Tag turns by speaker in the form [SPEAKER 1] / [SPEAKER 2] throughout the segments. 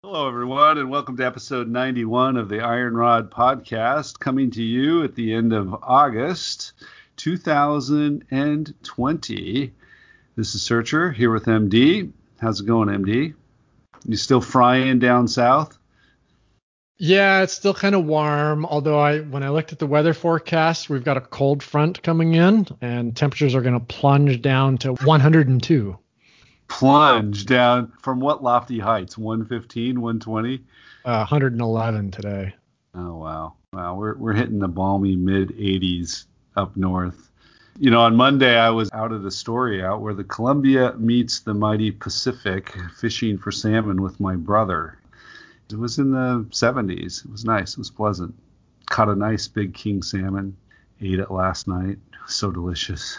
[SPEAKER 1] Hello, everyone, and welcome to episode 91 of the Iron Rod Podcast, coming to you at the end of August 2020. This is Searcher here with MD. How's it going, MD? You still frying down south?
[SPEAKER 2] Yeah, it's still kind of warm, although when I looked at the weather forecast, we've got a cold front coming in, and temperatures are going to plunge down to 102.
[SPEAKER 1] Plunge down from what lofty heights? 115, 120?
[SPEAKER 2] 111 today.
[SPEAKER 1] Oh, wow. Wow, we're hitting the balmy mid-80s up north. You know, on Monday, I was out at Astoria where the Columbia meets the mighty Pacific, fishing for salmon with my brother. It was in the 70s. It was nice. It was pleasant. Caught a nice big king salmon. Ate it last night. It was so delicious.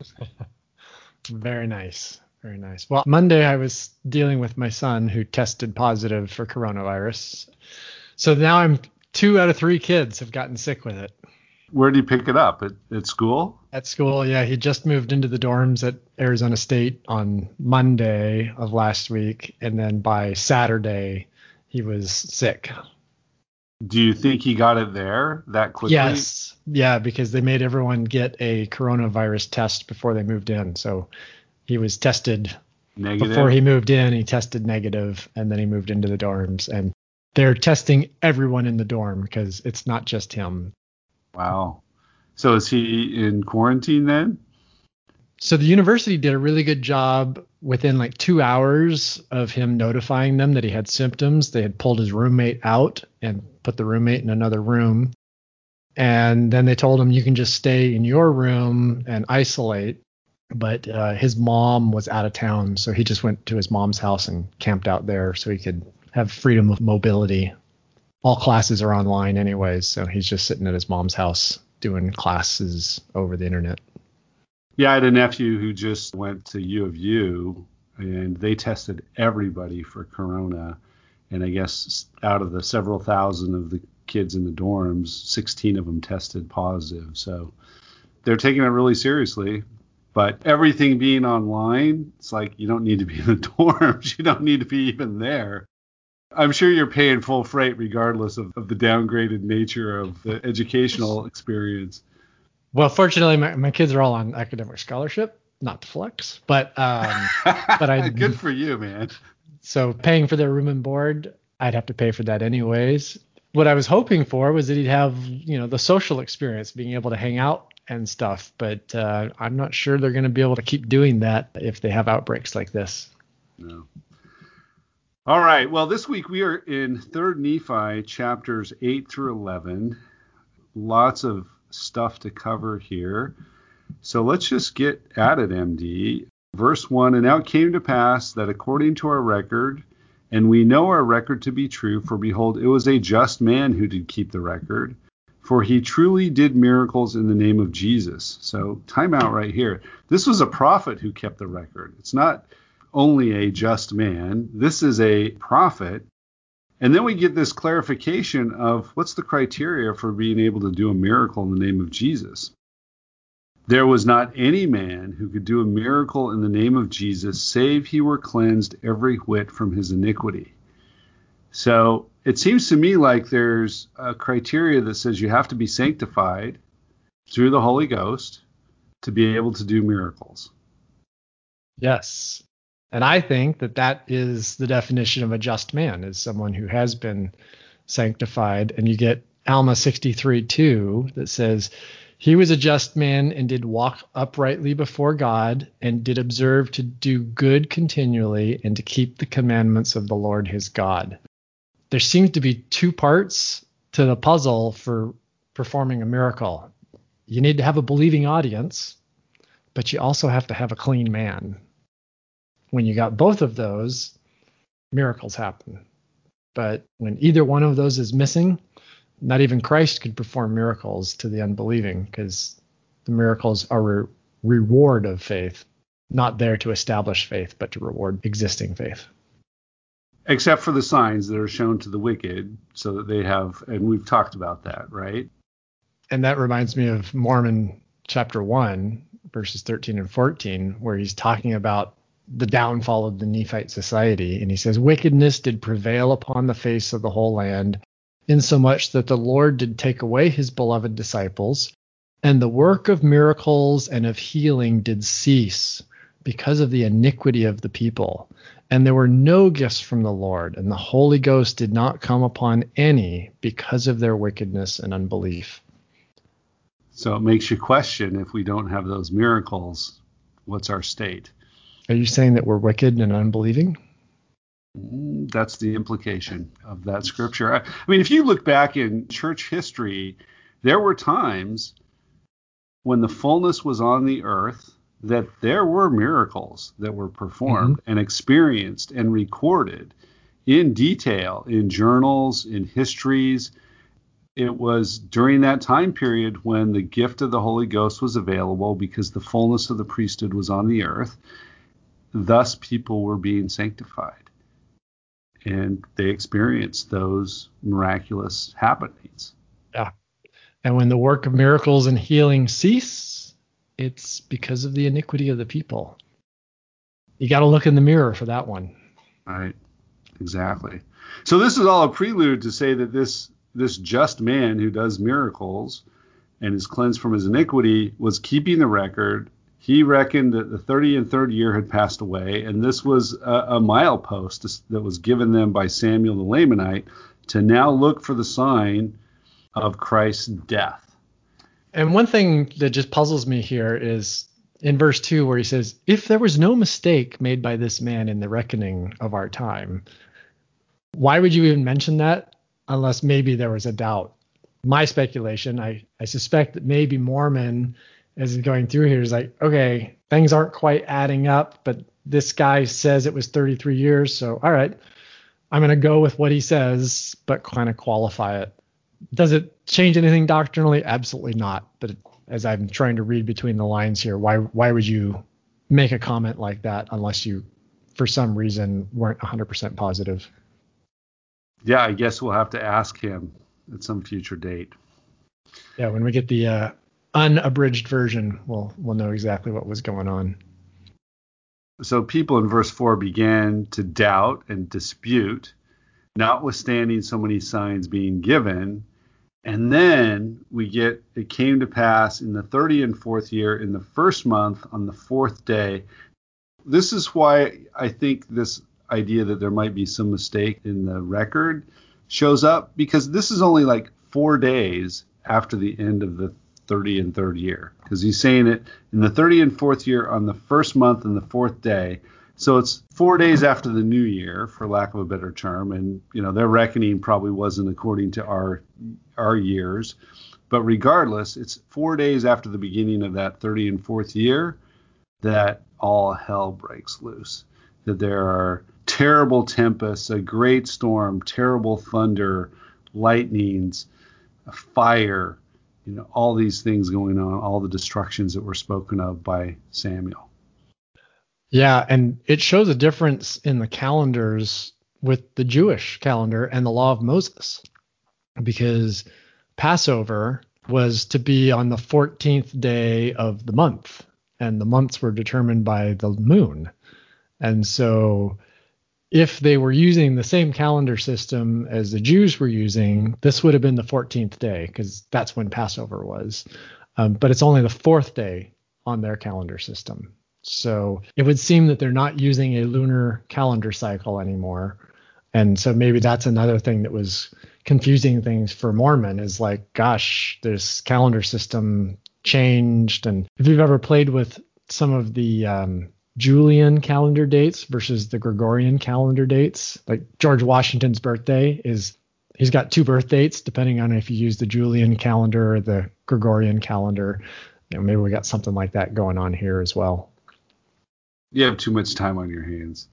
[SPEAKER 2] Very nice. Very nice. Well, Monday I was dealing with my son who tested positive for coronavirus. So now 2 out of 3 kids have gotten sick with it.
[SPEAKER 1] Where did he pick it up? At school?
[SPEAKER 2] At school, yeah. He just moved into the dorms at Arizona State on Monday of last week. And then by Saturday, he was sick.
[SPEAKER 1] Do you think he got it there that quickly?
[SPEAKER 2] Yes. Yeah, because they made everyone get a coronavirus test before they moved in. So he was tested negative. Before he moved in. He tested negative, and then he moved into the dorms. And they're testing everyone in the dorm because it's not just him.
[SPEAKER 1] Wow. So is he in quarantine then?
[SPEAKER 2] So the university did a really good job within like 2 hours of him notifying them that he had symptoms. They had pulled his roommate out and put the roommate in another room. And then they told him you can just stay in your room and isolate. But his mom was out of town, so he just went to his mom's house and camped out there so he could have freedom of mobility. All classes are online anyways, so he's just sitting at his mom's house doing classes over the internet.
[SPEAKER 1] Yeah, I had a nephew who just went to U of U, and they tested everybody for corona. And I guess out of the several thousand of the kids in the dorms, 16 of them tested positive. So they're taking it really seriously. But everything being online, it's like you don't need to be in the dorms. You don't need to be even there. I'm sure you're paying full freight regardless of the downgraded nature of the educational experience.
[SPEAKER 2] Well, fortunately, my kids are all on academic scholarship, not to flex, but
[SPEAKER 1] Good for you, man.
[SPEAKER 2] So paying for their room and board, I'd have to pay for that anyways. What I was hoping for was that he'd have, the social experience, being able to hang out and stuff, but I'm not sure they're going to be able to keep doing that if they have outbreaks like this.
[SPEAKER 1] No. All right. Well, this week we are in 3rd Nephi, chapters 8 through 11. Lots of stuff to cover here. So let's just get at it, MD. Verse 1, and now it came to pass that according to our record, and we know our record to be true, for behold, it was a just man who did keep the record, for he truly did miracles in the name of Jesus. So time out right here. This was a prophet who kept the record. It's not only a just man. This is a prophet. And then we get this clarification of what's the criteria for being able to do a miracle in the name of Jesus. There was not any man who could do a miracle in the name of Jesus, save he were cleansed every whit from his iniquity. So it seems to me like there's a criteria that says you have to be sanctified through the Holy Ghost to be able to do miracles.
[SPEAKER 2] Yes. And I think that is the definition of a just man, is someone who has been sanctified. And you get Alma 63:2 that says, he was a just man and did walk uprightly before God and did observe to do good continually and to keep the commandments of the Lord his God. There seems to be 2 parts to the puzzle for performing a miracle. You need to have a believing audience, but you also have to have a clean man. When you got both of those, miracles happen. But when either one of those is missing, not even Christ could perform miracles to the unbelieving, because the miracles are a reward of faith, not there to establish faith, but to reward existing faith.
[SPEAKER 1] Except for the signs that are shown to the wicked, so that they have, and we've talked about that, right?
[SPEAKER 2] And that reminds me of Mormon chapter 1, verses 13 and 14, where he's talking about the downfall of the Nephite society. And he says, wickedness did prevail upon the face of the whole land, insomuch that the Lord did take away his beloved disciples, and the work of miracles and of healing did cease because of the iniquity of the people. And there were no gifts from the Lord, and the Holy Ghost did not come upon any because of their wickedness and unbelief.
[SPEAKER 1] So it makes you question, if we don't have those miracles, what's our state?
[SPEAKER 2] Are you saying that we're wicked and unbelieving?
[SPEAKER 1] That's the implication of that scripture. I mean, if you look back in church history, there were times when the fullness was on the earth that there were miracles that were performed and experienced and recorded in detail in journals, in histories. It was during that time period when the gift of the Holy Ghost was available because the fullness of the priesthood was on the earth. Thus, people were being sanctified. And they experienced those miraculous happenings.
[SPEAKER 2] Yeah. And when the work of miracles and healing cease, it's because of the iniquity of the people. You got to look in the mirror for that one.
[SPEAKER 1] Right. Exactly. So this is all a prelude to say that this just man who does miracles and is cleansed from his iniquity was keeping the record. He reckoned that the 33rd year had passed away, and this was a milepost that was given them by Samuel the Lamanite to now look for the sign of Christ's death.
[SPEAKER 2] And one thing that just puzzles me here is in verse 2 where he says, if there was no mistake made by this man in the reckoning of our time, why would you even mention that unless maybe there was a doubt? My speculation, I suspect that maybe Mormon, as he's going through here, is like, okay, things aren't quite adding up, but this guy says it was 33 years. So, all right, I'm going to go with what he says, but kind of qualify it. Does it change anything doctrinally? Absolutely not. But as I'm trying to read between the lines here, why would you make a comment like that unless you, for some reason, weren't 100% positive?
[SPEAKER 1] Yeah, I guess we'll have to ask him at some future date.
[SPEAKER 2] Yeah, when we get the unabridged version, we'll know exactly what was going on.
[SPEAKER 1] So people in verse 4 began to doubt and dispute, notwithstanding so many signs being given. And then we get, it came to pass in the 34th year, in the first month, on the 4th day. This is why I think this idea that there might be some mistake in the record shows up, because this is only like 4 days after the end of the 33rd year, because he's saying it in the 34th year on the first month and the 4th day. So it's 4 days after the new year, for lack of a better term. And, you know, their reckoning probably wasn't according to our years. But regardless, it's 4 days after the beginning of that 34th year that all hell breaks loose, that there are terrible tempests, a great storm, terrible thunder, lightnings, a fire, you know, all these things going on, all the destructions that were spoken of by Samuel.
[SPEAKER 2] Yeah, and it shows a difference in the calendars with the Jewish calendar and the law of Moses, because Passover was to be on the 14th day of the month, and the months were determined by the moon. And so if they were using the same calendar system as the Jews were using, this would have been the 14th day, because that's when Passover was. But it's only the 4th day on their calendar system. So it would seem that they're not using a lunar calendar cycle anymore. And so maybe that's another thing that was confusing things for Mormon, is like, gosh, this calendar system changed. And if you've ever played with some of the Julian calendar dates versus the Gregorian calendar dates, like George Washington's birthday he's got 2 birth dates depending on if you use the Julian calendar or the Gregorian calendar. You know, maybe we got something like that going on here as well.
[SPEAKER 1] You have too much time on your hands.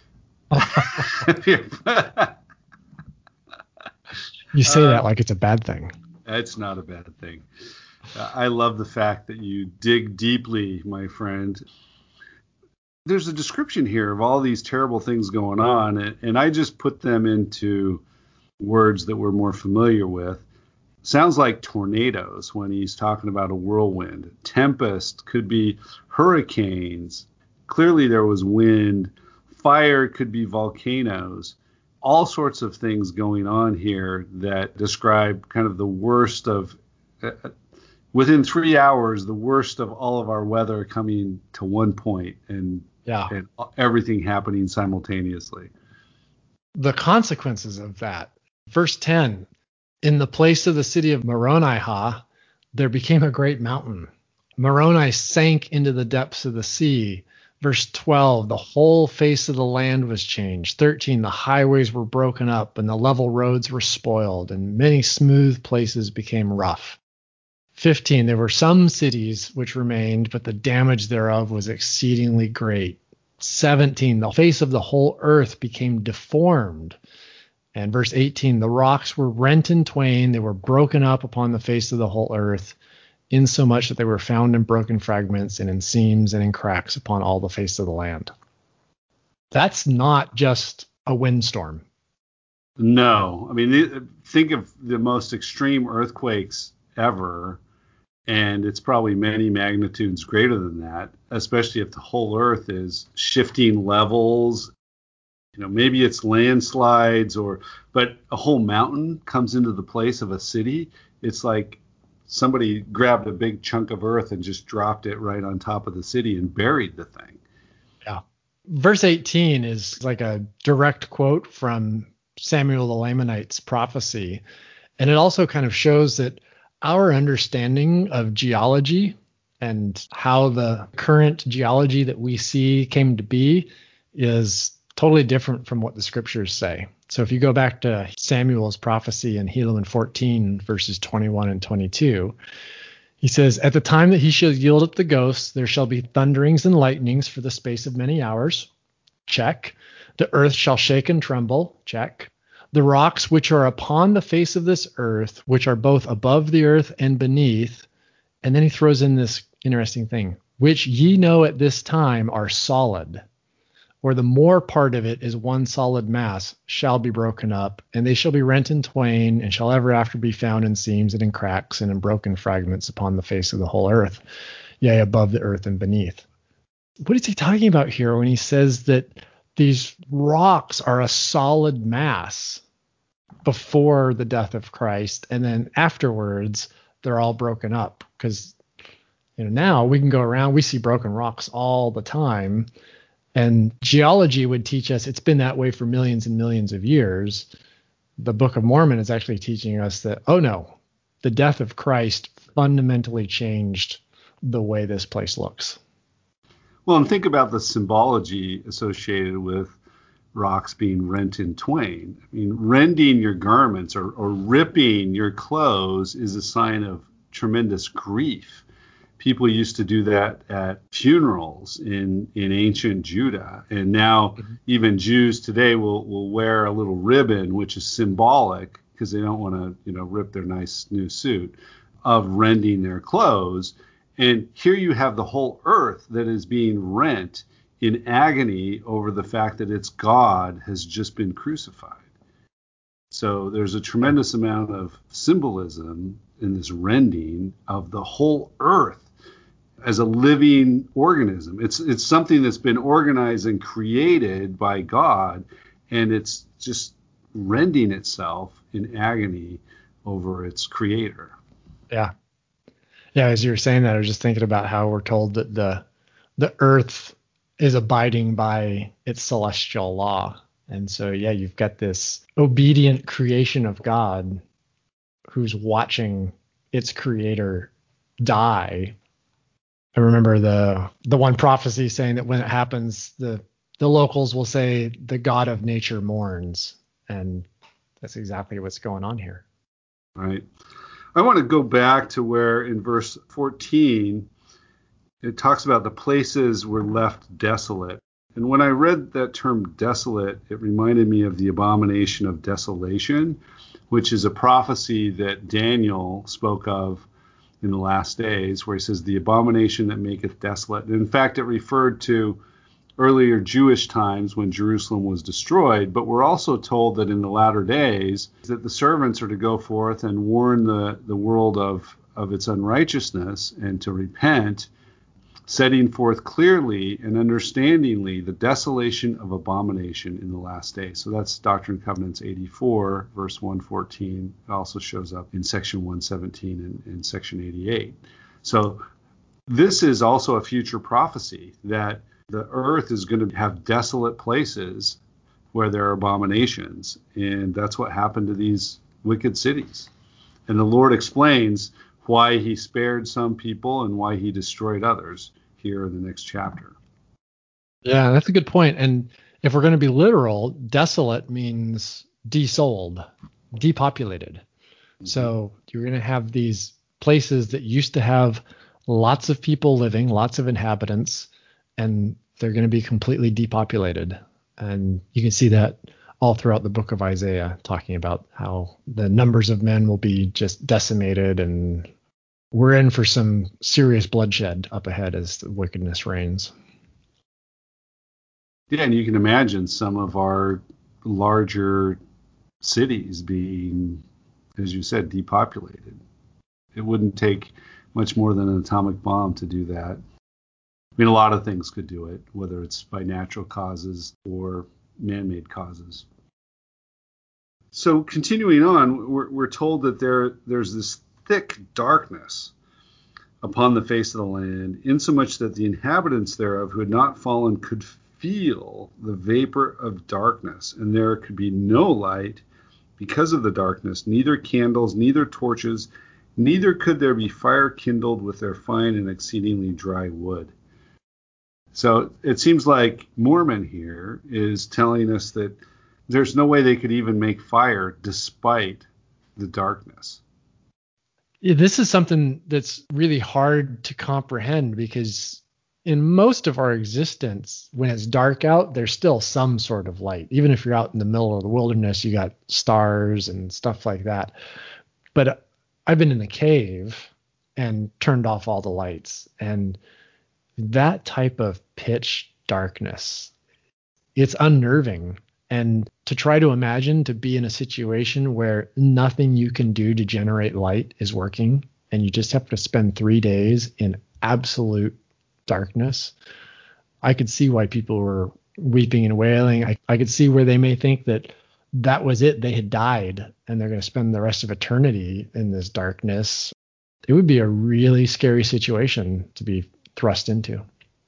[SPEAKER 2] You say that like it's a bad thing.
[SPEAKER 1] It's not a bad thing. I love the fact that you dig deeply, my friend. There's a description here of all these terrible things going on, and I just put them into words that we're more familiar with. Sounds like tornadoes when he's talking about a whirlwind. Tempest could be hurricanes, clearly there was wind. Fire could be volcanoes. All sorts of things going on here that describe kind of the worst of, within 3 hours, the worst of all of our weather coming to one point, and everything happening simultaneously.
[SPEAKER 2] The consequences of that. Verse 10, in the place of the city of Moroni, there became a great mountain. Moroni sank into the depths of the sea. Verse 12, the whole face of the land was changed. 13, the highways were broken up and the level roads were spoiled, and many smooth places became rough. 15, there were some cities which remained, but the damage thereof was exceedingly great. 17, the face of the whole earth became deformed. And verse 18, the rocks were rent in twain, they were broken up upon the face of the whole earth, insomuch that they were found in broken fragments and in seams and in cracks upon all the face of the land. That's not just a windstorm.
[SPEAKER 1] No. I mean, think of the most extreme earthquakes ever, and it's probably many magnitudes greater than that, especially if the whole earth is shifting levels. Maybe it's landslides, but a whole mountain comes into the place of a city. It's like somebody grabbed a big chunk of earth and just dropped it right on top of the city and buried the thing.
[SPEAKER 2] Yeah. Verse 18 is like a direct quote from Samuel the Lamanite's prophecy. And it also kind of shows that our understanding of geology and how the current geology that we see came to be is totally different from what the scriptures say. So if you go back to Samuel's prophecy in Helaman 14, verses 21 and 22, he says, at the time that he shall yield up the ghosts, there shall be thunderings and lightnings for the space of many hours. Check. The earth shall shake and tremble. Check. The rocks which are upon the face of this earth, which are both above the earth and beneath. And then he throws in this interesting thing, which ye know at this time are solid, or the more part of it is one solid mass, shall be broken up, and they shall be rent in twain, and shall ever after be found in seams and in cracks and in broken fragments upon the face of the whole earth, yea, above the earth and beneath. What is he talking about here when he says that these rocks are a solid mass before the death of Christ, and then afterwards they're all broken up? Because now we can go around, we see broken rocks all the time. And geology would teach us it's been that way for millions and millions of years. The Book of Mormon is actually teaching us that, oh no, the death of Christ fundamentally changed the way this place looks.
[SPEAKER 1] Well, and think about the symbology associated with rocks being rent in twain. I mean, rending your garments or ripping your clothes is a sign of tremendous grief. People used to do that at funerals in ancient Judah. And now even Jews today will wear a little ribbon, which is symbolic because they don't want to, rip their nice new suit, of rending their clothes. And here you have the whole earth that is being rent in agony over the fact that its God has just been crucified. So there's a tremendous amount of symbolism in this rending of the whole earth as a living organism. It's something that's been organized and created by God, and it's just rending itself in agony over its creator.
[SPEAKER 2] Yeah. Yeah, as you were saying that, I was just thinking about how we're told that the earth is abiding by its celestial law. And so, you've got this obedient creation of God who's watching its creator die. I remember the one prophecy saying that when it happens, the locals will say the God of nature mourns. And that's exactly what's going on here.
[SPEAKER 1] Right. I want to go back to where in verse 14, it talks about the places were left desolate. And when I read that term desolate, it reminded me of the abomination of desolation, which is a prophecy that Daniel spoke of in the last days, where he says the abomination that maketh desolate. And in fact, it referred to earlier Jewish times when Jerusalem was destroyed, but we're also told that in the latter days that the servants are to go forth and warn the world of its unrighteousness and to repent. setting forth clearly and understandingly the desolation of abomination in the last day. So that's Doctrine and Covenants 84, verse 114. It also shows up in section 117 and section 88. So this is also a future prophecy that the earth is going to have desolate places where there are abominations. And that's what happened to these wicked cities. And the Lord explains why he spared some people and why he destroyed others here in the next chapter.
[SPEAKER 2] Yeah, that's a good point. And if we're going to be literal, desolate means desold, depopulated. Mm-hmm. So you're going to have these places that used to have lots of people living, lots of inhabitants, and they're going to be completely depopulated. And you can see that all throughout the book of Isaiah, talking about how the numbers of men will be just decimated, and we're in for some serious bloodshed up ahead as the wickedness reigns.
[SPEAKER 1] Yeah, and you can imagine some of our larger cities being, as you said, depopulated. It wouldn't take much more than an atomic bomb to do that. I mean, a lot of things could do it, whether it's by natural causes or man-made causes. So continuing on, we're told that there's this thick darkness upon the face of the land, insomuch that the inhabitants thereof who had not fallen could feel the vapor of darkness, and there could be no light because of the darkness, neither candles, neither torches, neither could there be fire kindled with their fine and exceedingly dry wood. So it seems like Mormon here is telling us that there's no way they could even make fire despite the darkness.
[SPEAKER 2] Yeah, this is something that's really hard to comprehend, because in most of our existence, when it's dark out, there's still some sort of light. Even if you're out in the middle of the wilderness, you got stars and stuff like that. But I've been in a cave and turned off all the lights, and that type of pitch darkness, it's unnerving. And to try to imagine to be in a situation where nothing you can do to generate light is working, and you just have to spend 3 days in absolute darkness, I could see why people were weeping and wailing. I could see where they may think that was it. They had died and they're going to spend the rest of eternity in this darkness. It would be a really scary situation to be thrust into.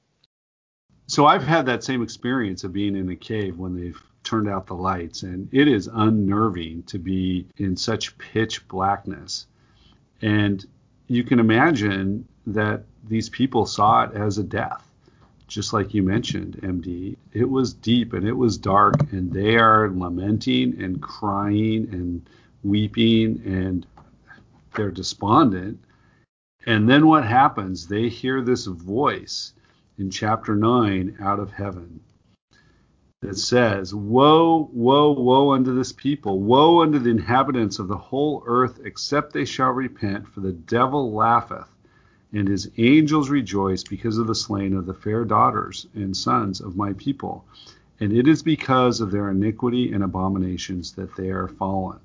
[SPEAKER 1] So I've had that same experience of being in a cave when they've turned out the lights, and it is unnerving to be in such pitch blackness. And you can imagine that these people saw it as a death, just like you mentioned, MD. It was deep and it was dark, and they are lamenting and crying and weeping, and they're despondent. And then what happens? They hear this voice in chapter 9 out of heaven that says, "Woe, woe, woe unto this people, woe unto the inhabitants of the whole earth, except they shall repent, for the devil laugheth, and his angels rejoice because of the slain of the fair daughters and sons of my people. And it is because of their iniquity and abominations that they are fallen."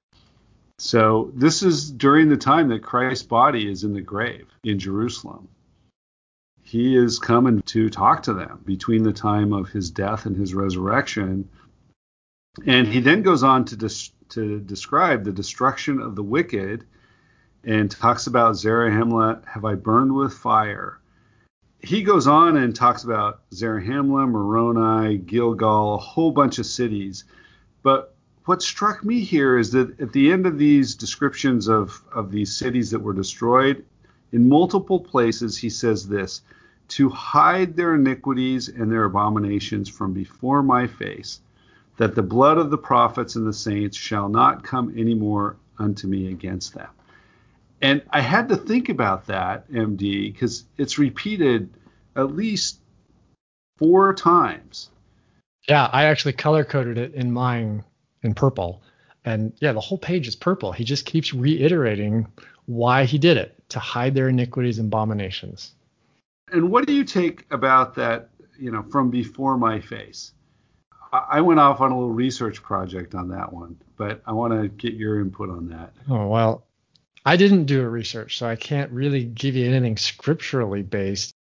[SPEAKER 1] So this is during the time that Christ's body is in the grave in Jerusalem. He is coming to talk to them between the time of his death and his resurrection. And he then goes on to describe the destruction of the wicked, and talks about Zarahemla have I burned with fire. He goes on and talks about Zarahemla, Moroni, Gilgal, a whole bunch of cities. But what struck me here is that at the end of these descriptions of these cities that were destroyed, in multiple places he says this: "To hide their iniquities and their abominations from before my face, that the blood of the prophets and the saints shall not come any more unto me against them." And I had to think about that, MD, because it's repeated at least 4 times.
[SPEAKER 2] Yeah, I actually color coded it in mine in purple. And yeah, the whole page is purple. He just keeps reiterating why he did it, to hide their iniquities and abominations.
[SPEAKER 1] And what do you take about that, from before my face? I went off on a little research project on that one, but I want to get your input on that.
[SPEAKER 2] Oh, well, I didn't do a research, so I can't really give you anything scripturally based.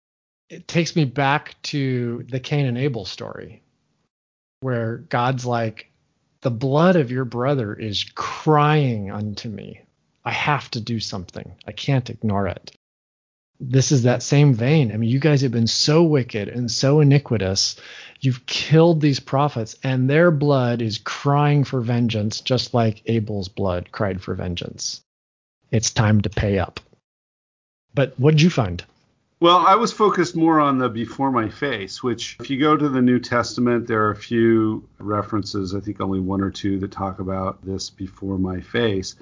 [SPEAKER 2] it takes me back to the Cain and Abel story, where God's like, the blood of your brother is crying unto me. I have to do something. I can't ignore it. This is that same vein. I mean, you guys have been so wicked and so iniquitous. You've killed these prophets, and their blood is crying for vengeance, just like Abel's blood cried for vengeance. It's time to pay up. But what did you find?
[SPEAKER 1] Well, I was focused more on the before my face, which if you go to the New Testament, there are a few references, I think only one or two, that talk about this before my face.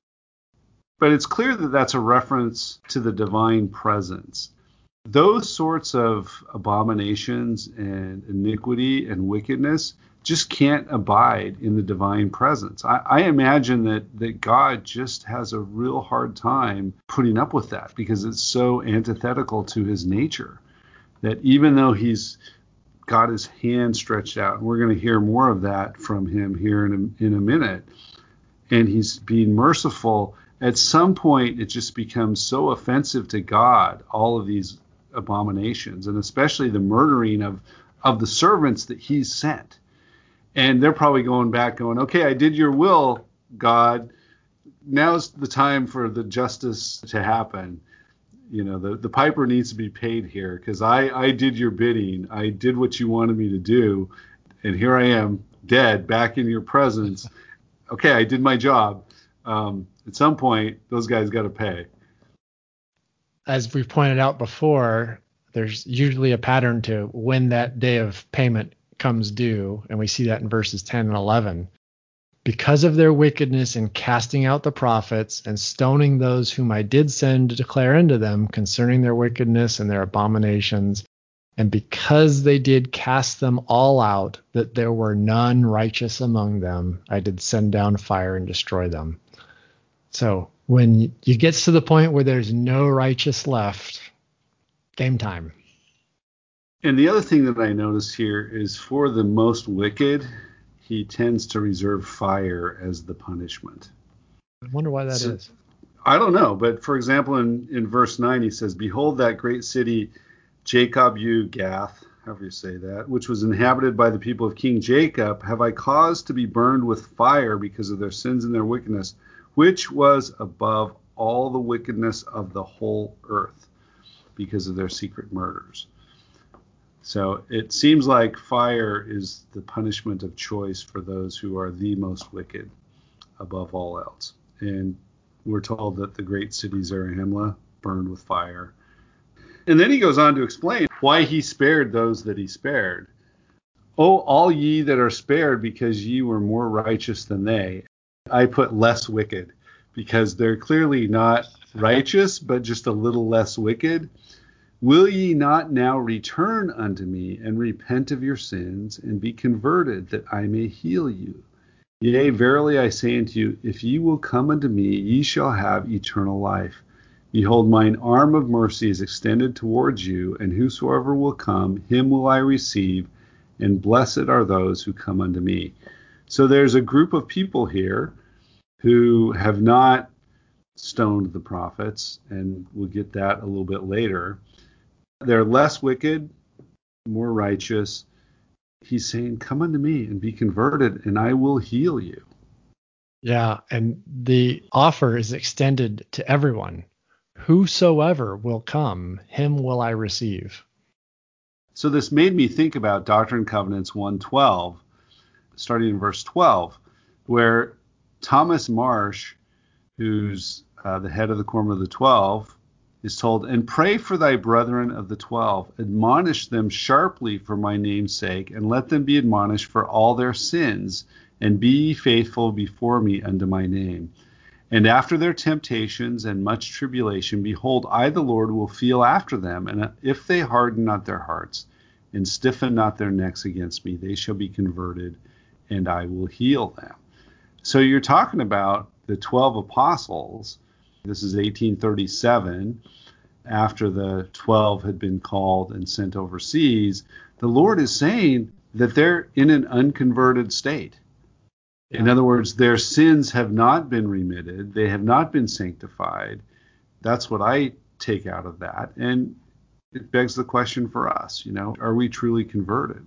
[SPEAKER 1] But it's clear that that's a reference to the divine presence. Those sorts of abominations and iniquity and wickedness just can't abide in the divine presence. I imagine that God just has a real hard time putting up with that because it's so antithetical to his nature that even though he's got his hand stretched out, and we're going to hear more of that from him here in a minute, and he's being merciful, at some point it just becomes so offensive to God, all of these abominations, and especially the murdering of the servants that he's sent. And they're probably going back going, okay, I did your will, God. Now's the time for the justice to happen. You know, the piper needs to be paid here because I did your bidding. I did what you wanted me to do. And here I am dead back in your presence. Okay, I did my job. At some point, those guys got to pay.
[SPEAKER 2] As we've pointed out before, there's usually a pattern to when that day of payment comes due, and we see that in verses 10 and 11. Because of their wickedness in casting out the prophets and stoning those whom I did send to declare unto them concerning their wickedness and their abominations, and because they did cast them all out, that there were none righteous among them, I did send down fire and destroy them. So when you get to the point where there's no righteous left, game time.
[SPEAKER 1] And the other thing that I notice here is for the most wicked, he tends to reserve fire as the punishment.
[SPEAKER 2] I wonder why that is.
[SPEAKER 1] I don't know, but for example, in verse 9, he says, behold that great city, Jacob, Gath, however you say that, which was inhabited by the people of King Jacob, have I caused to be burned with fire because of their sins and their wickedness, which was above all the wickedness of the whole earth because of their secret murders. So it seems like fire is the punishment of choice for those who are the most wicked above all else. And we're told that the great city Zarahemla burned with fire. And then he goes on to explain why he spared those that he spared. Oh, all ye that are spared, because ye were more righteous than they. I put less wicked, because they're clearly not righteous, but just a little less wicked. Will ye not now return unto me and repent of your sins and be converted, that I may heal you? Yea, verily I say unto you, if ye will come unto me, ye shall have eternal life. Behold, mine arm of mercy is extended towards you, and whosoever will come, him will I receive, and blessed are those who come unto me. So there's a group of people here who have not stoned the prophets, and we'll get that a little bit later. They're less wicked, more righteous. He's saying, come unto me and be converted, and I will heal you.
[SPEAKER 2] Yeah, and the offer is extended to everyone. Whosoever will come, him will I receive.
[SPEAKER 1] So this made me think about Doctrine and Covenants 1:12, starting in verse 12, where Thomas Marsh, who's the head of the Quorum of the 12, is told, and pray for thy brethren of the 12, admonish them sharply for my name's sake, and let them be admonished for all their sins, and be ye faithful before me unto my name. And after their temptations and much tribulation, behold, I the Lord will feel after them, and if they harden not their hearts, and stiffen not their necks against me, they shall be converted, and I will heal them. So you're talking about the 12 apostles. This is 1837, after the 12 had been called and sent overseas. The Lord is saying that they're in an unconverted state. In other words, their sins have not been remitted. They have not been sanctified. That's what I take out of that. And it begs the question for us, are we truly converted?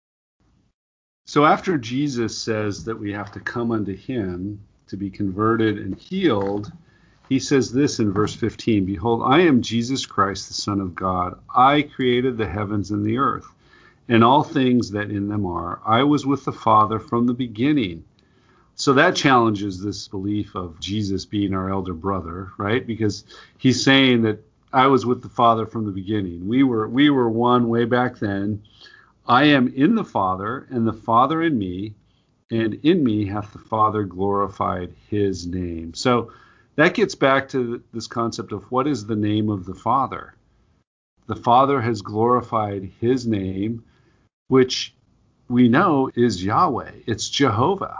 [SPEAKER 1] So after Jesus says that we have to come unto him to be converted and healed, he says this in verse 15, "Behold, I am Jesus Christ, the Son of God. I created the heavens and the earth, and all things that in them are. I was with the Father from the beginning." So that challenges this belief of Jesus being our elder brother, right? Because he's saying that I was with the Father from the beginning. We were one way back then. I am in the Father, and the Father in me, and in me hath the Father glorified his name. So that gets back to this concept of what is the name of the Father. The Father has glorified his name, which we know is Yahweh. It's Jehovah.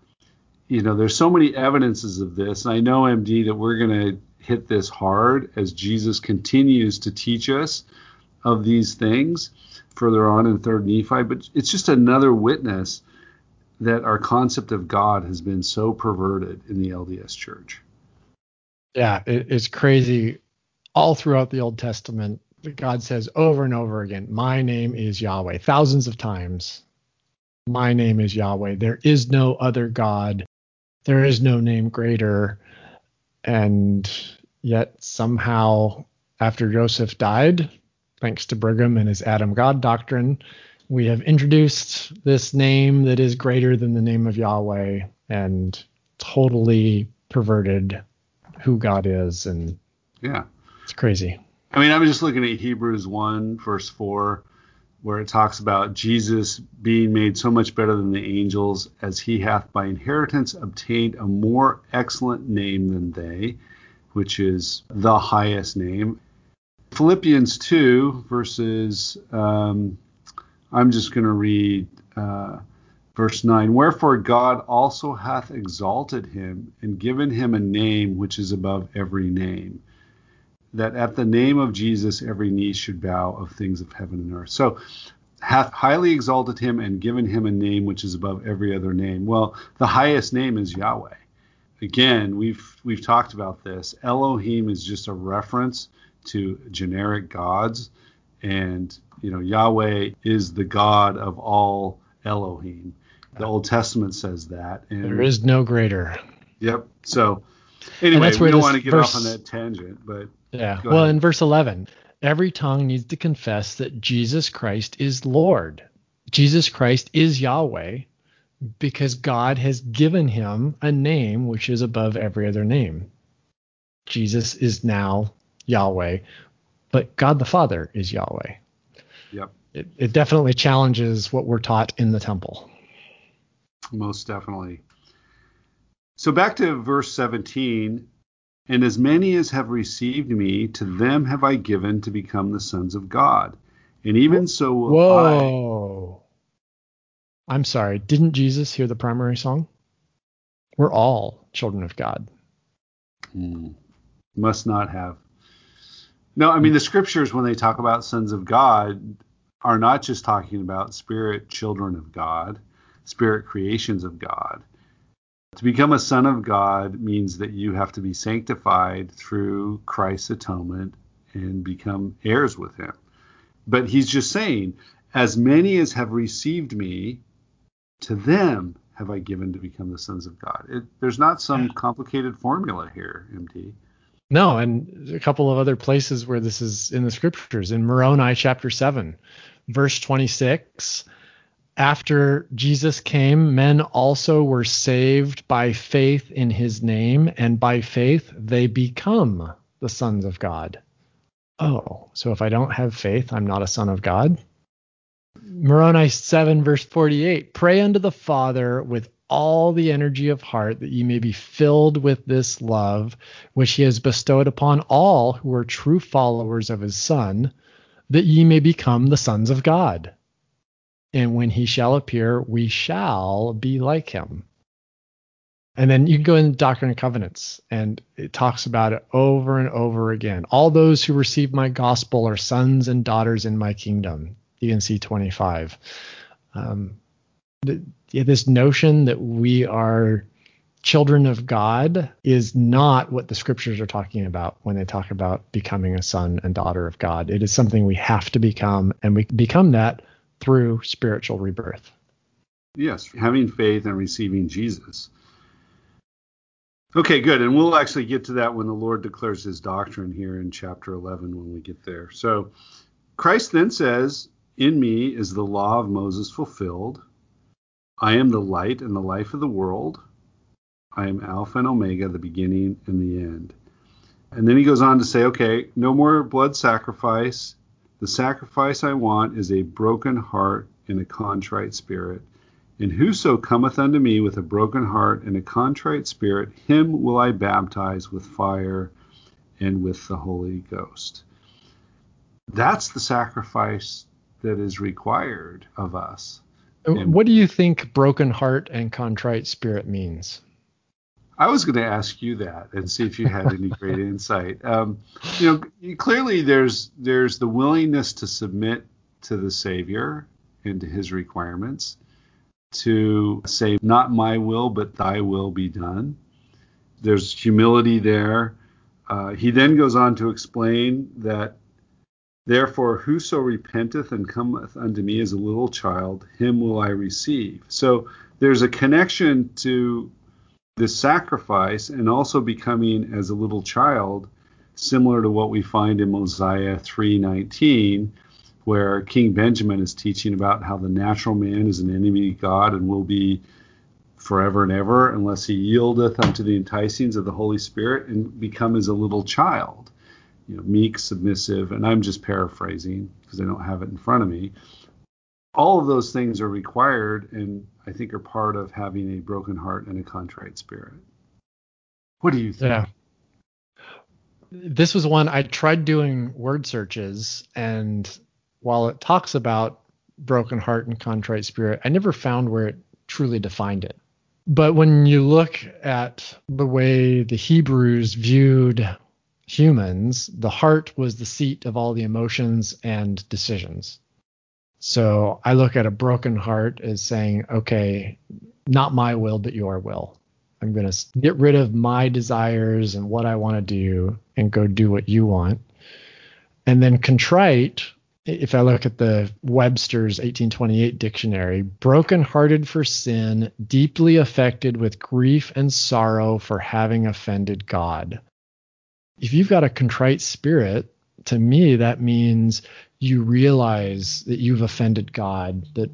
[SPEAKER 1] There's so many evidences of this. And I know, MD, that we're going to hit this hard as Jesus continues to teach us of these things further on in 3rd Nephi. But it's just another witness that our concept of God has been so perverted in the LDS Church.
[SPEAKER 2] Yeah, it's crazy. All throughout the Old Testament, God says over and over again, my name is Yahweh. Thousands of times, my name is Yahweh. There is no other God. There is no name greater. And yet somehow after Joseph died, thanks to Brigham and his Adam God doctrine, we have introduced this name that is greater than the name of Yahweh and totally perverted who God is. And
[SPEAKER 1] yeah,
[SPEAKER 2] it's crazy.
[SPEAKER 1] I mean, I'm just looking at Hebrews 1, verse 4, where it talks about Jesus being made so much better than the angels, as he hath by inheritance obtained a more excellent name than they, which is the highest name. Philippians 2, verses, I'm just going to read verse 9. "Wherefore God also hath exalted him, and given him a name which is above every name, that at the name of Jesus every knee should bow, of things of heaven and earth." So hath highly exalted him and given him a name which is above every other name. Well, the highest name is Yahweh. Again, we've talked about this. Elohim is just a reference to generic gods, and Yahweh is the God of all Elohim. The Old Testament says that. And
[SPEAKER 2] there is no greater.
[SPEAKER 1] Yep. So anyway, we don't want to get off on that tangent, but
[SPEAKER 2] yeah. Well, in verse 11, every tongue needs to confess that Jesus Christ is Lord. Jesus Christ is Yahweh, because God has given him a name which is above every other name. Jesus is now Yahweh, but God the Father is Yahweh.
[SPEAKER 1] Yep.
[SPEAKER 2] It definitely challenges what we're taught in the temple.
[SPEAKER 1] Most definitely. So back to verse 17, "And as many as have received me, to them have I given to become the sons of God. And even so will
[SPEAKER 2] Whoa. I'm sorry. Didn't Jesus hear the primary song? We're all children of God.
[SPEAKER 1] Must not have. No, I mean, the scriptures, when they talk about sons of God, are not just talking about spirit children of God, spirit creations of God. To become a son of God means that you have to be sanctified through Christ's atonement and become heirs with him. But he's just saying, as many as have received me, to them have I given to become the sons of God. There's not some complicated formula here, MT.
[SPEAKER 2] No, and a couple of other places where this is in the scriptures. In Moroni chapter 7, verse 26, after Jesus came, men also were saved by faith in his name, and by faith they become the sons of God. Oh, so if I don't have faith, I'm not a son of God? Moroni 7, verse 48, "Pray unto the Father with all the energy of heart, that ye may be filled with this love, which he has bestowed upon all who are true followers of his Son, that ye may become the sons of God. And when he shall appear, we shall be like him." And then you can go in Doctrine and Covenants, and it talks about it over and over again. All those who receive my gospel are sons and daughters in my kingdom. D&C 25. This notion that we are children of God is not what the scriptures are talking about when they talk about becoming a son and daughter of God. It is something we have to become, and we become that through spiritual rebirth.
[SPEAKER 1] Yes, having faith and receiving Jesus. Okay, good. And we'll actually get to that when the Lord declares his doctrine here in chapter 11 when we get there. So Christ then says, "In me is the law of Moses fulfilled. I am the light and the life of the world. I am Alpha and Omega, the beginning and the end." And then he goes on to say, okay, no more blood sacrifice. The sacrifice I want is a broken heart and a contrite spirit. And whoso cometh unto me with a broken heart and a contrite spirit, him will I baptize with fire and with the Holy Ghost. That's the sacrifice that is required of us. And
[SPEAKER 2] what do you think broken heart and contrite spirit means?
[SPEAKER 1] I was going to ask you that and see if you had any great insight. Clearly there's the willingness to submit to the Savior and to his requirements, to say, not my will, but thy will be done. There's humility there. He then goes on to explain that, therefore, whoso repenteth and cometh unto me as a little child, him will I receive. So there's a connection to this sacrifice and also becoming as a little child, similar to what we find in Mosiah 3:19, where King Benjamin is teaching about how the natural man is an enemy to God and will be forever and ever unless he yieldeth unto the enticings of the Holy Spirit and become as a little child, meek, submissive, and I'm just paraphrasing because I don't have it in front of me. All of those things are required and I think are part of having a broken heart and a contrite spirit. What do you think?
[SPEAKER 2] Yeah. This was one I tried doing word searches, and while it talks about broken heart and contrite spirit, I never found where it truly defined it. But when you look at the way the Hebrews viewed humans, the heart was the seat of all the emotions and decisions. So I look at a broken heart as saying, okay, not my will, but your will. I'm going to get rid of my desires and what I want to do and go do what you want. And then contrite, if I look at the Webster's 1828 dictionary, broken-hearted for sin, deeply affected with grief and sorrow for having offended God. If you've got a contrite spirit, to me, that means you realize that you've offended God, that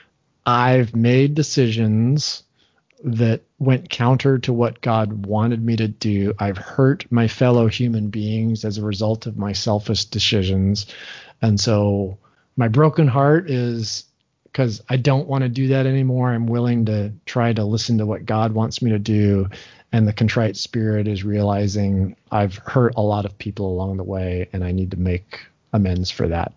[SPEAKER 2] I've made decisions that went counter to what God wanted me to do. I've hurt my fellow human beings as a result of my selfish decisions. And so my broken heart is because I don't want to do that anymore. I'm willing to try to listen to what God wants me to do. And the contrite spirit is realizing I've hurt a lot of people along the way and I need to make amends for that.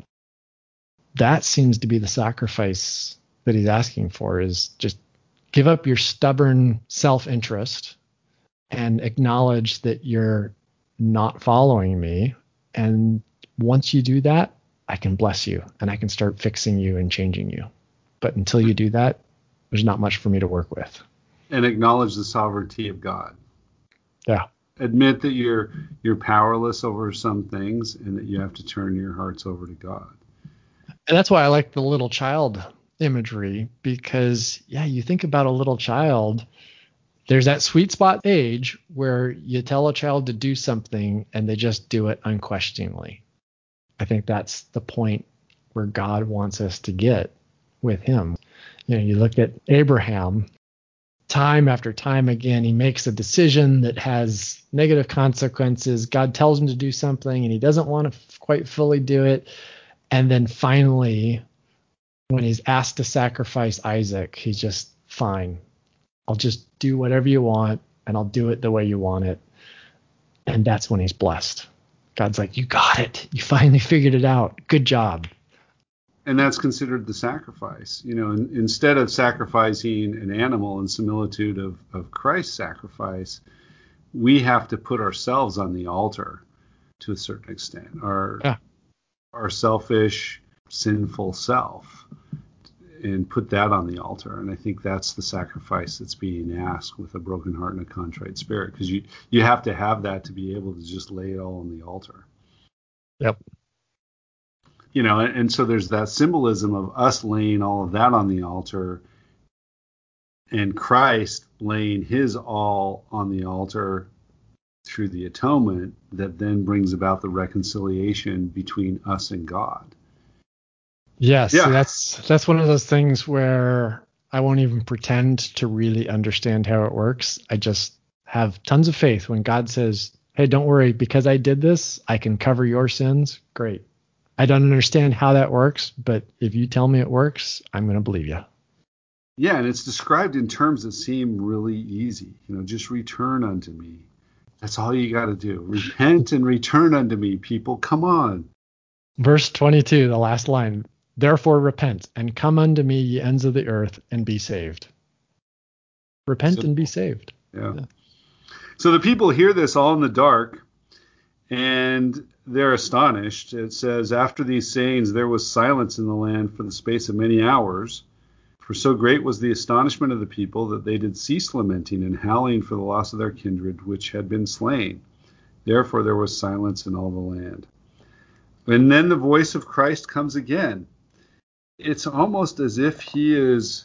[SPEAKER 2] That seems to be the sacrifice that he's asking for, is just give up your stubborn self-interest and acknowledge that you're not following me. And once you do that, I can bless you and I can start fixing you and changing you. But until you do that, there's not much for me to work with.
[SPEAKER 1] And acknowledge the sovereignty of God.
[SPEAKER 2] Yeah.
[SPEAKER 1] Admit that you're powerless over some things and that you have to turn your hearts over to God.
[SPEAKER 2] And that's why I like the little child imagery, because you think about a little child, there's that sweet spot age where you tell a child to do something and they just do it unquestioningly. I think that's the point where God wants us to get with him. You look at Abraham, time after time again, he makes a decision that has negative consequences. God tells him to do something and he doesn't want to quite fully do it. And then finally, when he's asked to sacrifice Isaac, he's just, fine. I'll just do whatever you want and I'll do it the way you want it. And that's when he's blessed. God's like, you got it. You finally figured it out. Good job.
[SPEAKER 1] And that's considered the sacrifice. Instead of sacrificing an animal in similitude of Christ's sacrifice, we have to put ourselves on the altar to a certain extent. Our selfish, sinful self. and put that on the altar. And I think that's the sacrifice that's being asked with a broken heart and a contrite spirit, because you have to have that to be able to just lay it all on the altar.
[SPEAKER 2] Yep.
[SPEAKER 1] And so there's that symbolism of us laying all of that on the altar and Christ laying his all on the altar through the atonement that then brings about the reconciliation between us and God.
[SPEAKER 2] Yes,
[SPEAKER 1] Yeah.
[SPEAKER 2] that's one of those things where I won't even pretend to really understand how it works. I just have tons of faith when God says, hey, don't worry, because I did this, I can cover your sins. Great. I don't understand how that works, but if you tell me it works, I'm going to believe you.
[SPEAKER 1] Yeah, and it's described in terms that seem really easy. Just return unto me. That's all you got to do. Repent and return unto me, people. Come on.
[SPEAKER 2] Verse 22, the last line. Therefore repent and come unto me, ye ends of the earth, and be saved. Repent and be saved.
[SPEAKER 1] Yeah. So the people hear this all in the dark, and they're astonished. It says, after these sayings, there was silence in the land for the space of many hours. For so great was the astonishment of the people that they did cease lamenting and howling for the loss of their kindred, which had been slain. Therefore there was silence in all the land. And then the voice of Christ comes again. It's almost as if he is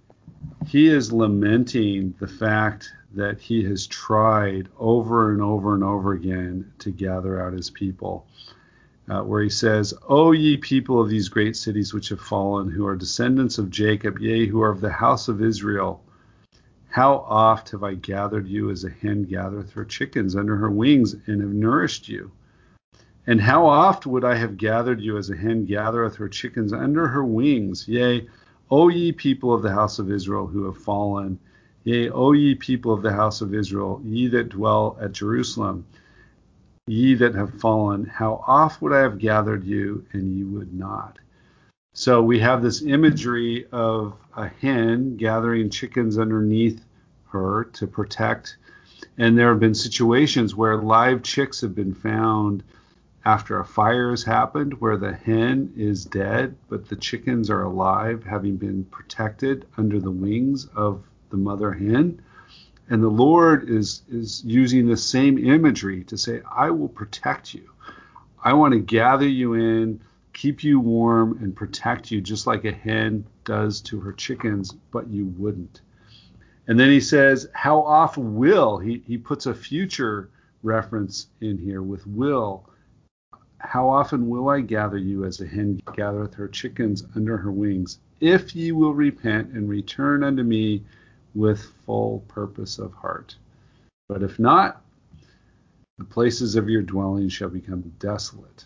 [SPEAKER 1] lamenting the fact that he has tried over and over and over again to gather out his people. Where he says, O ye people of these great cities which have fallen, who are descendants of Jacob, yea, who are of the house of Israel, how oft have I gathered you as a hen gathereth her chickens under her wings, and have nourished you? And how oft would I have gathered you as a hen gathereth her chickens under her wings? Yea, O ye people of the house of Israel who have fallen, yea, O ye people of the house of Israel, ye that dwell at Jerusalem, ye that have fallen, how oft would I have gathered you, and ye would not? So we have this imagery of a hen gathering chickens underneath her to protect. And there have been situations where live chicks have been found after a fire has happened, where the hen is dead, but the chickens are alive, having been protected under the wings of the mother hen. And the Lord is using the same imagery to say, I will protect you. I want to gather you in, keep you warm, and protect you just like a hen does to her chickens, but you wouldn't. And then he says, how often will, he puts a future reference in here with will. How often will I gather you as a hen gathereth her chickens under her wings, if ye will repent and return unto me with full purpose of heart. But if not, the places of your dwelling shall become desolate.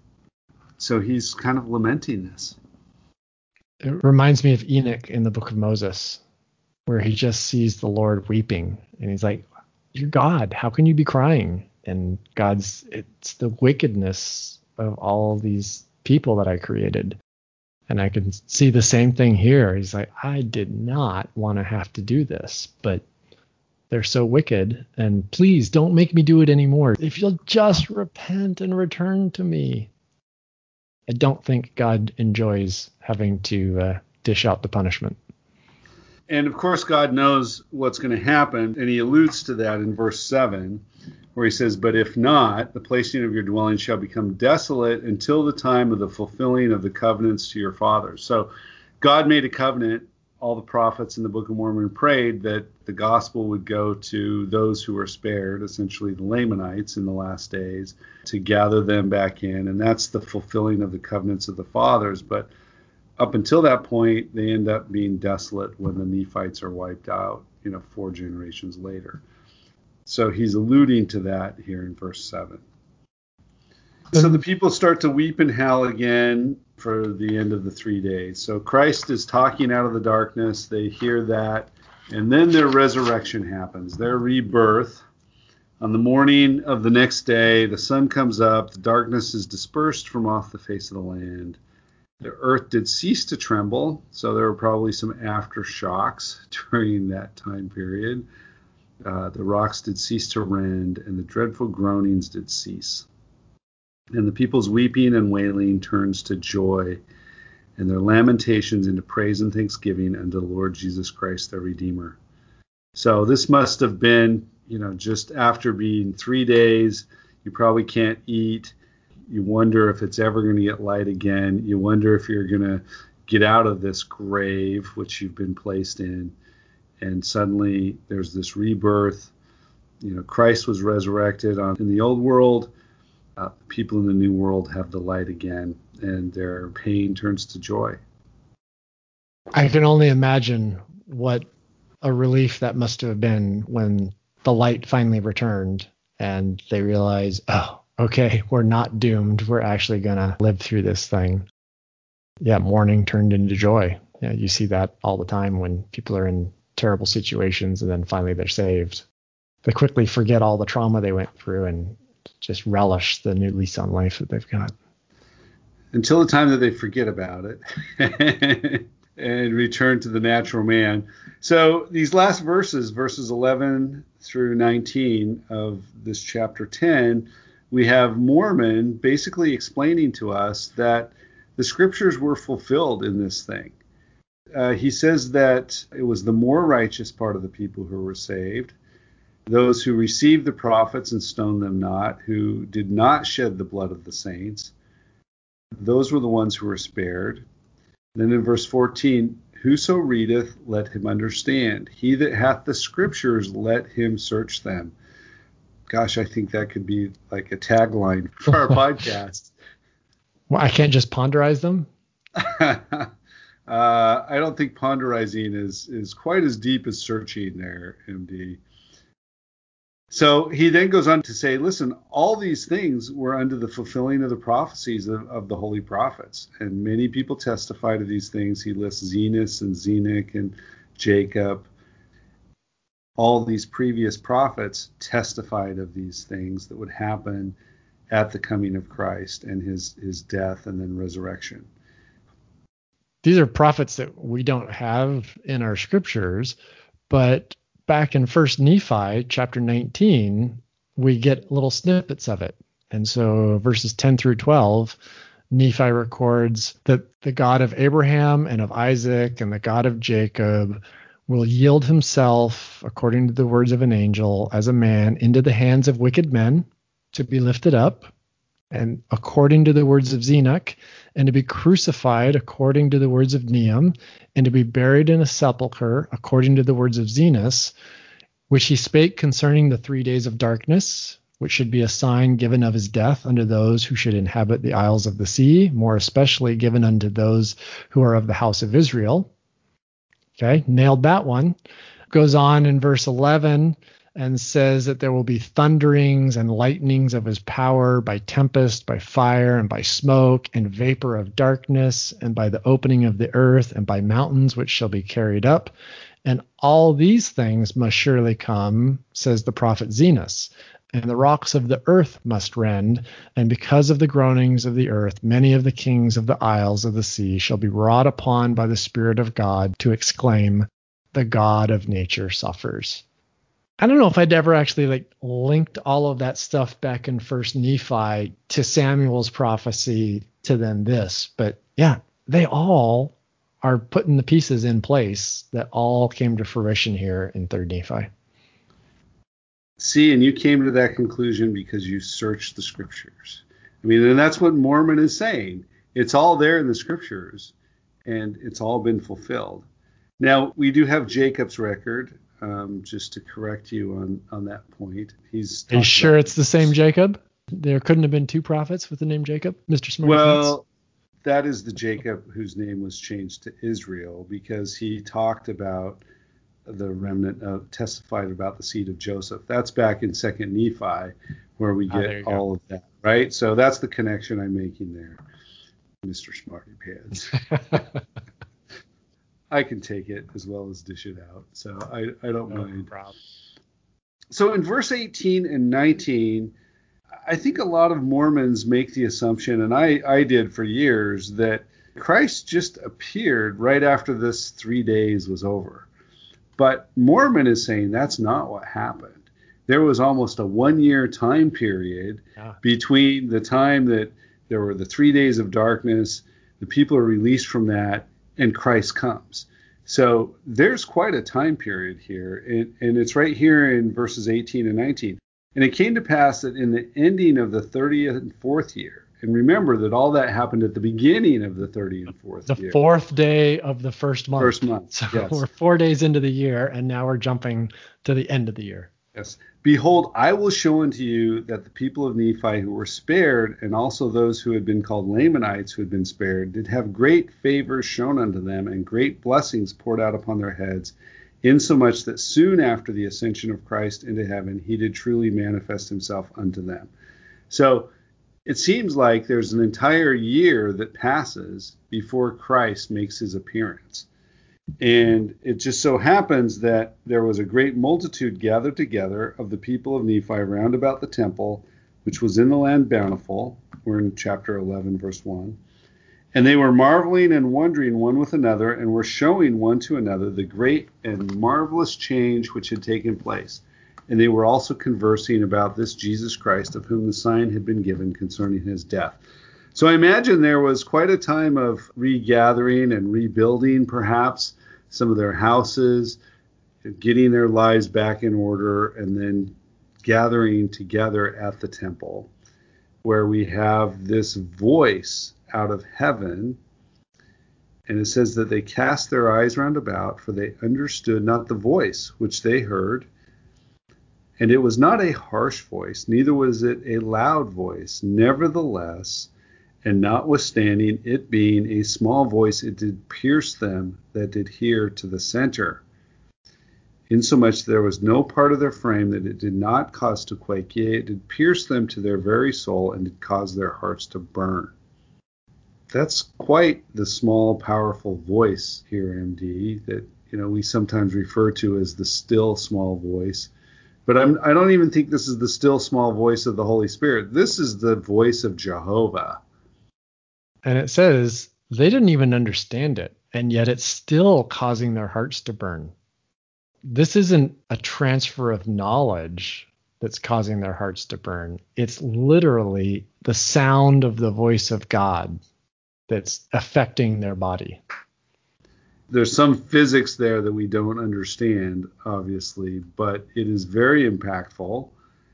[SPEAKER 1] So he's kind of lamenting this.
[SPEAKER 2] It reminds me of Enoch in the book of Moses, where he just sees the Lord weeping, and he's like, you're God, how can you be crying? And it's the wickedness of all these people that I created. And I can see the same thing here. He's like, I did not want to have to do this, but they're so wicked, and please don't make me do it anymore. If you'll just repent and return to me. I don't think God enjoys having to dish out the punishment.
[SPEAKER 1] And of course, God knows what's going to happen, and he alludes to that in verse 7, where he says, but if not, the placing of your dwelling shall become desolate until the time of the fulfilling of the covenants to your fathers. So God made a covenant. All the prophets in the Book of Mormon prayed that the gospel would go to those who were spared, essentially the Lamanites in the last days, to gather them back in. And that's the fulfilling of the covenants of the fathers. But up until that point, they end up being desolate when the Nephites are wiped out, 4 generations later. So he's alluding to that here in verse 7. So the people start to weep and howl again for the end of the 3 days. So Christ is talking out of the darkness. They hear that. And then their resurrection happens, their rebirth. On the morning of the next day, the sun comes up. The darkness is dispersed from off the face of the land. The earth did cease to tremble. So there were probably some aftershocks during that time period. The rocks did cease to rend, and the dreadful groanings did cease. And the people's weeping and wailing turns to joy. and their lamentations into praise and thanksgiving unto the Lord Jesus Christ, their Redeemer. So this must have been, just after being 3 days. You probably can't eat. You wonder if it's ever going to get light again. You wonder if you're going to get out of this grave, which you've been placed in. And suddenly there's this rebirth. Christ was resurrected in the old world. People in the new world have the light again, and their pain turns to joy.
[SPEAKER 2] I can only imagine what a relief that must have been when the light finally returned and they realized, oh, okay, we're not doomed. We're actually going to live through this thing. Yeah, mourning turned into joy. Yeah, you see that all the time when people are in terrible situations and then finally they're saved. They quickly forget all the trauma they went through and just relish the new lease on life that they've got.
[SPEAKER 1] Until the time that they forget about it and return to the natural man. So these last verses 11 through 19 of this chapter 10, we have Mormon basically explaining to us that the scriptures were fulfilled in this thing. He says that it was the more righteous part of the people who were saved, those who received the prophets and stoned them not, who did not shed the blood of the saints. Those were the ones who were spared. Then in verse 14, whoso readeth, let him understand. He that hath the scriptures, let him search them. Gosh, I think that could be like a tagline for our podcast.
[SPEAKER 2] Well, I can't just ponderize them?
[SPEAKER 1] I don't think ponderizing is quite as deep as searching there, MD. So he then goes on to say, listen, all these things were under the fulfilling of the prophecies of the holy prophets. And many people testify to these things. He lists Zenos and Zenock and Jacob. All these previous prophets testified of these things that would happen at the coming of Christ and his death and then resurrection.
[SPEAKER 2] These are prophets that we don't have in our scriptures, but back in 1 Nephi chapter 19, we get little snippets of it. And so verses 10 through 12, Nephi records that the God of Abraham and of Isaac and the God of Jacob will yield himself, according to the words of an angel, as a man into the hands of wicked men to be lifted up, and according to the words of Zenock, and to be crucified according to the words of Nehem, and to be buried in a sepulchre according to the words of Zenos, which he spake concerning the 3 days of darkness, which should be a sign given of his death unto those who should inhabit the isles of the sea, more especially given unto those who are of the house of Israel. Okay, nailed that one. Goes on in verse 11 and says that there will be thunderings and lightnings of his power by tempest, by fire, and by smoke, and vapor of darkness, and by the opening of the earth, and by mountains which shall be carried up. And all these things must surely come, says the prophet Zenos. And the rocks of the earth must rend, and because of the groanings of the earth, many of the kings of the isles of the sea shall be wrought upon by the Spirit of God to exclaim, the God of nature suffers. I don't know if I'd ever actually linked all of that stuff back in 1 Nephi to Samuel's prophecy to then this, but yeah, they all are putting the pieces in place that all came to fruition here in 3 Nephi.
[SPEAKER 1] See, and you came to that conclusion because you searched the scriptures. I mean, and that's what Mormon is saying. It's all there in the scriptures, and it's all been fulfilled. Now, we do have Jacob's record, just to correct you on that point. Are
[SPEAKER 2] you sure it's the same Jacob? There couldn't have been two prophets with the name Jacob, Mr. Smarty
[SPEAKER 1] Well, that is the Jacob whose name was changed to Israel, because he talked about the remnant, testified about the seed of Joseph. That's back in 2 Nephi, where we get all of that, right? So that's the connection I'm making there, Mr. Smarty Pants. I can take it as well as dish it out, so I don't mind.
[SPEAKER 2] Problem.
[SPEAKER 1] So in verse 18 and 19, I think a lot of Mormons make the assumption, and I did for years, that Christ just appeared right after this 3 days was over. But Mormon is saying that's not what happened. There was almost a 1 year time period between the time that there were the 3 days of darkness, The people are released from that, and Christ comes. So there's quite a time period here, and it's right here in verses 18 and 19. And it came to pass that in the ending of the 30th and fourth year, and remember that all that happened at the beginning of the 30th and fourth year.
[SPEAKER 2] The fourth day of the first month.
[SPEAKER 1] First month,
[SPEAKER 2] So
[SPEAKER 1] yes.
[SPEAKER 2] we're 4 days into the year, and now we're jumping to the end of the year.
[SPEAKER 1] Yes. Behold, I will show unto you that the people of Nephi who were spared, and also those who had been called Lamanites who had been spared, did have great favors shown unto them, and great blessings poured out upon their heads, insomuch that soon after the ascension of Christ into heaven, he did truly manifest himself unto them. So it seems like there's an entire year that passes before Christ makes his appearance. And it just so happens that there was a great multitude gathered together of the people of Nephi round about the temple, which was in the land Bountiful. We're in chapter 11, verse 1. And they were marveling and wondering one with another, and were showing one to another the great and marvelous change which had taken place. And they were also conversing about this Jesus Christ, of whom the sign had been given concerning his death. So I imagine there was quite a time of regathering and rebuilding, perhaps, some of their houses, getting their lives back in order, and then gathering together at the temple, where we have this voice out of heaven. And it says that they cast their eyes round about, for they understood not the voice which they heard. And it was not a harsh voice, neither was it a loud voice. Nevertheless, and notwithstanding it being a small voice, it did pierce them that did hear to the center, insomuch there was no part of their frame that it did not cause to quake. Yea, it did pierce them to their very soul, and did cause their hearts to burn. That's quite the small, powerful voice here, MD, that we sometimes refer to as the still small voice. But I don't even think this is the still small voice of the Holy Spirit. This is the voice of Jehovah.
[SPEAKER 2] And it says they didn't even understand it, and yet it's still causing their hearts to burn. This isn't a transfer of knowledge that's causing their hearts to burn. It's literally the sound of the voice of God that's affecting their body.
[SPEAKER 1] There's some physics there that we don't understand, obviously, but it is very impactful.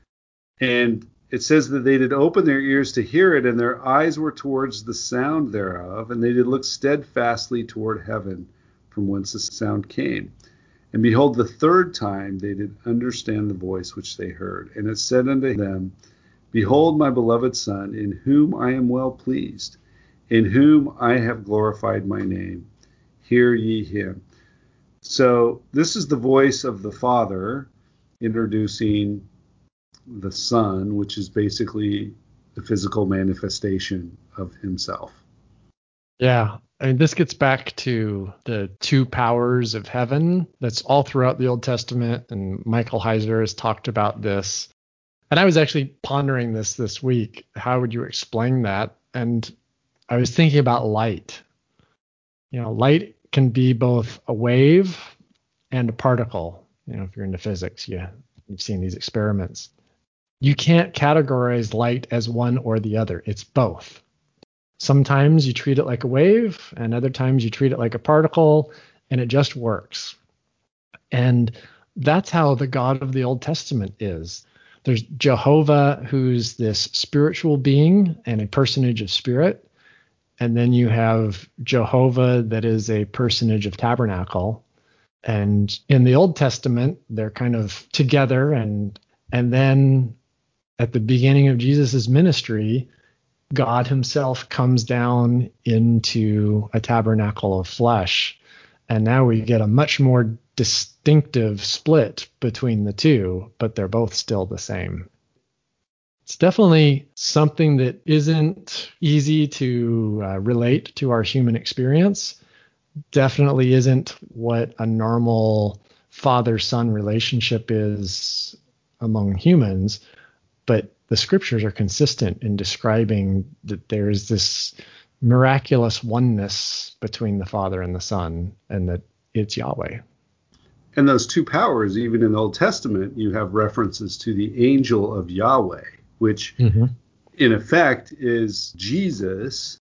[SPEAKER 1] And it says that they did open their ears to hear it, and their eyes were towards the sound thereof, and they did look steadfastly toward heaven, from whence the sound came. And behold, the third time they did understand the voice which they heard. And it said unto them, Behold my beloved Son, in whom I am well pleased, in whom I have glorified my name. Hear ye him. So this is the voice of the Father introducing the Son, which is basically the physical manifestation of himself.
[SPEAKER 2] Yeah. I mean, this gets back to the two powers of heaven that's all throughout the Old Testament, and Michael Heiser has talked about this. And I was actually pondering this week. How would you explain that? And I was thinking about light. Light can be both a wave and a particle. If you're into physics, you've seen these experiments. You can't categorize light as one or the other. It's both. Sometimes you treat it like a wave, and other times you treat it like a particle, and it just works. And that's how the God of the Old Testament is. There's Jehovah, who's this spiritual being and a personage of spirit. And then you have Jehovah, that is a personage of tabernacle. And in the Old Testament, they're kind of together. And then at the beginning of Jesus's ministry, God himself comes down into a tabernacle of flesh. And now we get a much more distinctive split between the two, but they're both still the same. It's definitely something that isn't easy to relate to our human experience. Definitely isn't what a normal father-son relationship is among humans, but the scriptures are consistent in describing that there's this miraculous oneness between the Father and the Son, and that it's Yahweh.
[SPEAKER 1] And those two powers, even in the Old Testament, you have references to the angel of Yahweh, which in effect is Jesus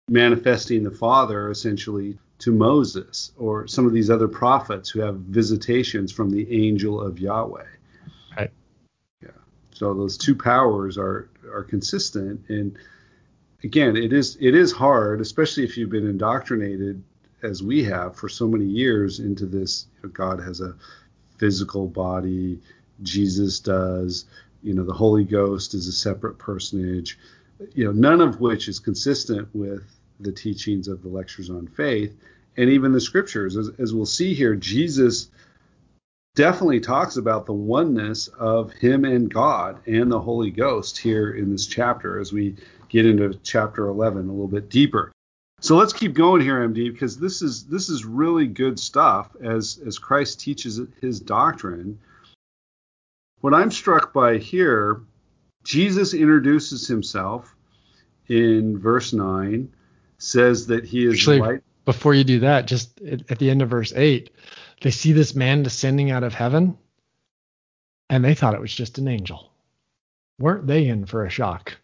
[SPEAKER 1] manifesting the Father essentially to Moses or some of these other prophets who have visitations from the angel of Yahweh.
[SPEAKER 2] Right.
[SPEAKER 1] Yeah. So those two powers are consistent. And again, it is hard, especially if you've been indoctrinated as we have for so many years into this. God has a physical body, Jesus does, the Holy Ghost is a separate personage, none of which is consistent with the teachings of the lectures on faith and even the scriptures. As we'll see here, Jesus definitely talks about the oneness of him and God and the Holy Ghost here in this chapter as we get into chapter 11 a little bit deeper. So let's keep going here, MD, because this is really good stuff as Christ teaches his doctrine. What I'm struck by here, Jesus introduces himself in verse 9, says that he is
[SPEAKER 2] Actually,
[SPEAKER 1] light.
[SPEAKER 2] Before you do that, just at the end of verse 8, they see this man descending out of heaven, and they thought it was just an angel. Weren't they in for a shock?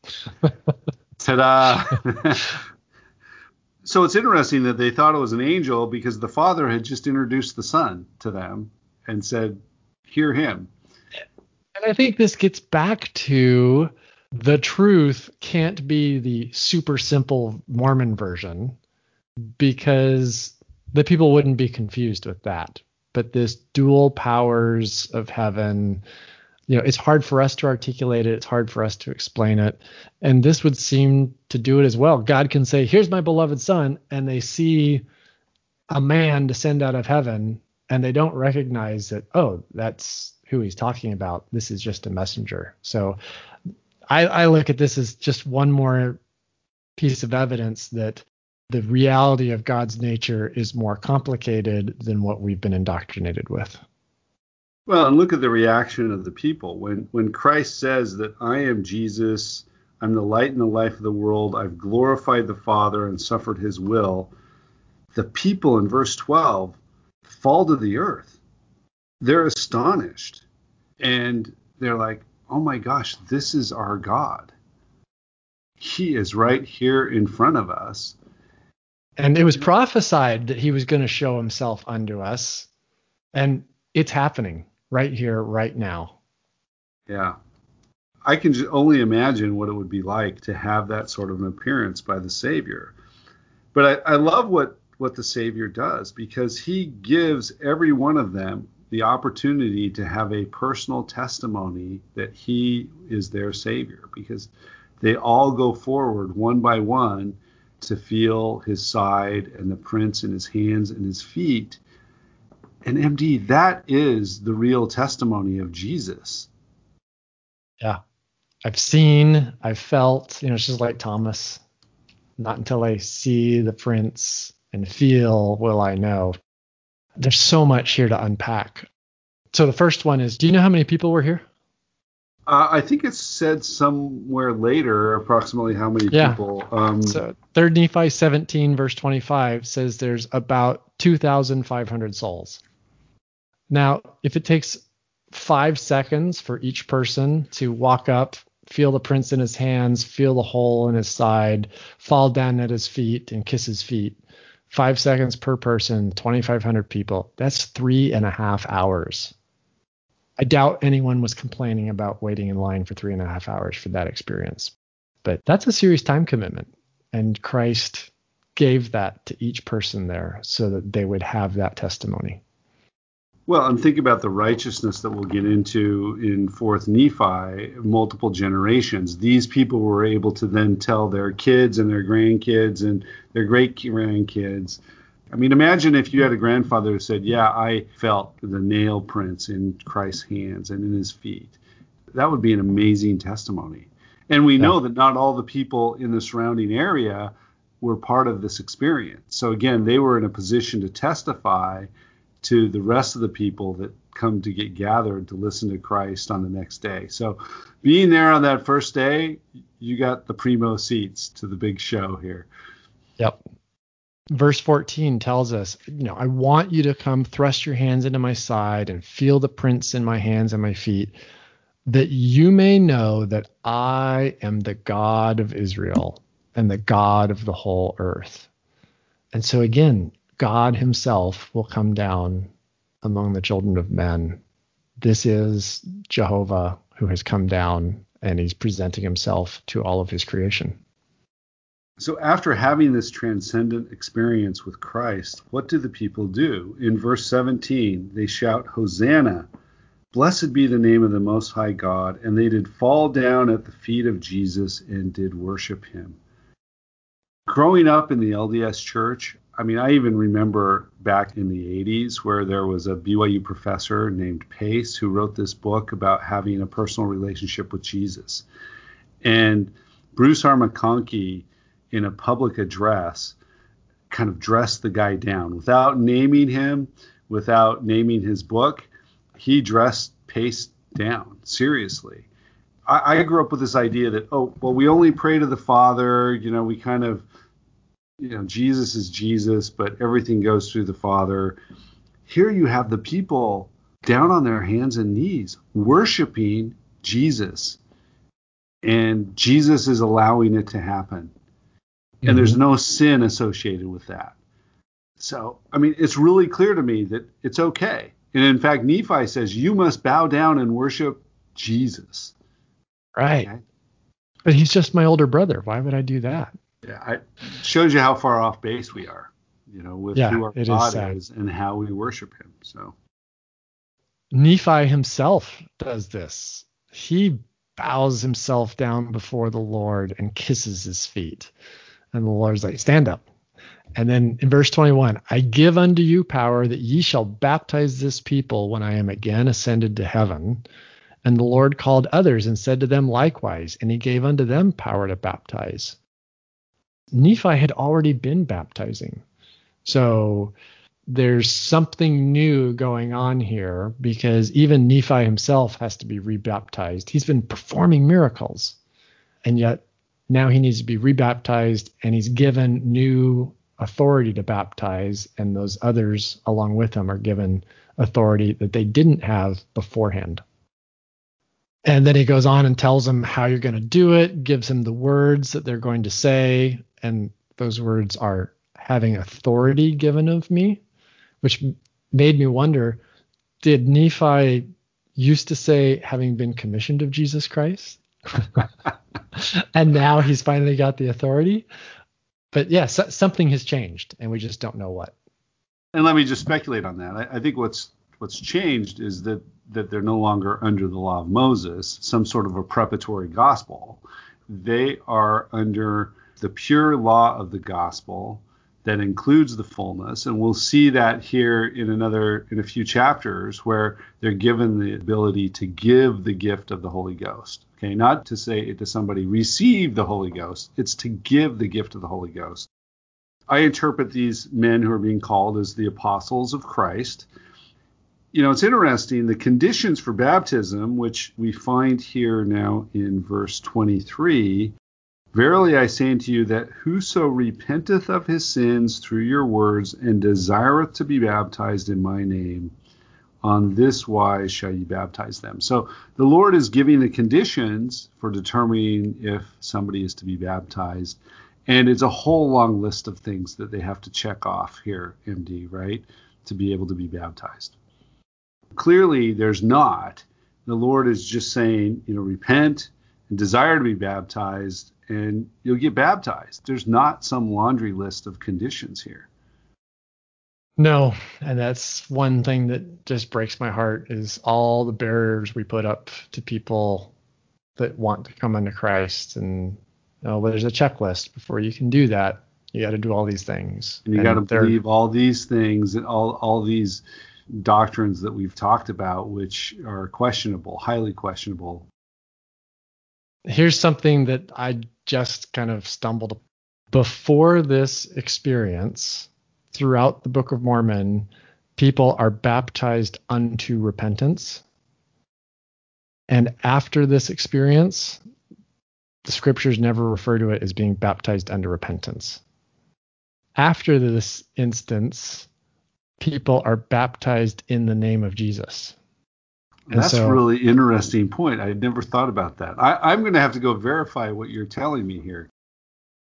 [SPEAKER 1] Ta-da! So it's interesting that they thought it was an angel because the Father had just introduced the Son to them and said, hear him.
[SPEAKER 2] And I think this gets back to the truth can't be the super simple Mormon version, because the people wouldn't be confused with that. But this dual powers of heaven, it's hard for us to articulate it. It's hard for us to explain it. And this would seem to do it as well. God can say, here's my beloved Son, and they see a man descend out of heaven, and they don't recognize that, oh, that's who he's talking about. This is just a messenger. So I look at this as just one more piece of evidence that the reality of God's nature is more complicated than what we've been indoctrinated with.
[SPEAKER 1] Well, and look at the reaction of the people. When Christ says that I am Jesus, I'm the light and the life of the world, I've glorified the Father and suffered his will, the people in verse 12 fall to the earth. They're astonished. And they're like, oh my gosh, this is our God. He is right here in front of us.
[SPEAKER 2] And it was prophesied that he was going to show himself unto us. And it's happening right here, right now.
[SPEAKER 1] Yeah. I can only imagine what it would be like to have that sort of an appearance by the Savior. But I love what the Savior does, because he gives every one of them the opportunity to have a personal testimony that he is their Savior, because they all go forward one by one to feel his side and the prints in his hands and his feet. And MD, that is the real testimony of Jesus.
[SPEAKER 2] Yeah. I've seen, I've felt, it's just like Thomas. Not until I see the prints and feel will I know. There's so much here to unpack. So the first one is, do you know how many people were here?
[SPEAKER 1] I think it's said somewhere later approximately how many people.
[SPEAKER 2] So 3 Nephi 17 verse 25 says there's about 2,500 souls. Now, if it takes 5 seconds for each person to walk up, feel the prints in his hands, feel the hole in his side, fall down at his feet and kiss his feet, 5 seconds per person, 2,500 people, that's 3.5 hours. I doubt anyone was complaining about waiting in line for 3.5 hours for that experience. But that's a serious time commitment. And Christ gave that to each person there so that they would have that testimony.
[SPEAKER 1] Well, and think about the righteousness that we'll get into in 4th Nephi, multiple generations. These people were able to then tell their kids and their grandkids and their great-grandkids. I mean, imagine if you had a grandfather who said, yeah, I felt the nail prints in Christ's hands and in his feet. That would be an amazing testimony. And we know that not all the people in the surrounding area were part of this experience. So again, they were in a position to testify to the rest of the people that come to get gathered to listen to Christ on the next day. So being there on that first day, you got the primo seats to the big show here.
[SPEAKER 2] Yep. Verse 14 tells us, I want you to come thrust your hands into my side and feel the prints in my hands and my feet, that you may know that I am the God of Israel. and the God of the whole earth. And so again, God himself will come down among the children of men. This is Jehovah who has come down, and he's presenting himself to all of his creation.
[SPEAKER 1] So after having this transcendent experience with Christ, what do the people do? In verse 17, they shout, "Hosanna! Blessed be the name of the Most High God." And they did fall down at the feet of Jesus and did worship him. Growing up in the LDS church, I even remember back in the 80s where there was a BYU professor named Pace who wrote this book about having a personal relationship with Jesus. And Bruce R. McConkie, in a public address, kind of dressed the guy down. Without naming him, without naming his book, he dressed Pace down, seriously. I grew up with this idea that, we only pray to the Father, we kind of, Jesus is Jesus, but everything goes through the Father. Here you have the people down on their hands and knees worshiping Jesus, and Jesus is allowing it to happen. Mm-hmm. And there's no sin associated with that. So, it's really clear to me that it's okay. And in fact, Nephi says, you must bow down and worship Jesus.
[SPEAKER 2] Right. Okay? But he's just my older brother. Why would I do that?
[SPEAKER 1] Yeah, it shows you how far off base we are, with who our God is and how we worship him. So
[SPEAKER 2] Nephi himself does this. He bows himself down before the Lord and kisses his feet. And the Lord's like, stand up. And then in verse 21, I give unto you power that ye shall baptize this people when I am again ascended to heaven. And the Lord called others and said to them likewise, and he gave unto them power to baptize. Nephi had already been baptizing. So there's something new going on here, because even Nephi himself has to be rebaptized. He's been performing miracles, and yet now he needs to be rebaptized, and he's given new authority to baptize, and those others along with him are given authority that they didn't have beforehand. And then he goes on and tells them how you're going to do it, gives him the words that they're going to say, and those words are having authority given of me, which made me wonder, did Nephi used to say having been commissioned of Jesus Christ? And now he's finally got the authority? But yes, something has changed, and we just don't know what.
[SPEAKER 1] And let me just speculate on that. I think what's changed is that they're no longer under the law of Moses, some sort of a preparatory gospel. They are under the pure law of the gospel that includes the fullness. And we'll see that here in a few chapters, where they're given the ability to give the gift of the Holy Ghost. Okay, not to say to somebody, receive the Holy Ghost. It's to give the gift of the Holy Ghost. I interpret these men who are being called as the apostles of Christ. It's interesting, the conditions for baptism, which we find here now in verse 23, verily I say unto you that whoso repenteth of his sins through your words and desireth to be baptized in my name, on this wise shall ye baptize them. So the Lord is giving the conditions for determining if somebody is to be baptized. And it's a whole long list of things that they have to check off here, MD, right, to be able to be baptized. Clearly, there's not. The Lord is just saying, repent and desire to be baptized, and you'll get baptized. There's not some laundry list of conditions here.
[SPEAKER 2] No, and that's one thing that just breaks my heart, is all the barriers we put up to people that want to come into Christ. And there's a checklist before you can do that. You got to do all these things.
[SPEAKER 1] And you got to believe all these things and all these doctrines that we've talked about, which are questionable, highly questionable.
[SPEAKER 2] Here's something that I just kind of stumbled upon. Before this experience, throughout the Book of Mormon, people are baptized unto repentance. And after this experience, the scriptures never refer to it as being baptized unto repentance. After this instance, people are baptized in the name of Jesus.
[SPEAKER 1] And that's a really interesting point. I had never thought about that. I'm going to have to go verify what you're telling me here.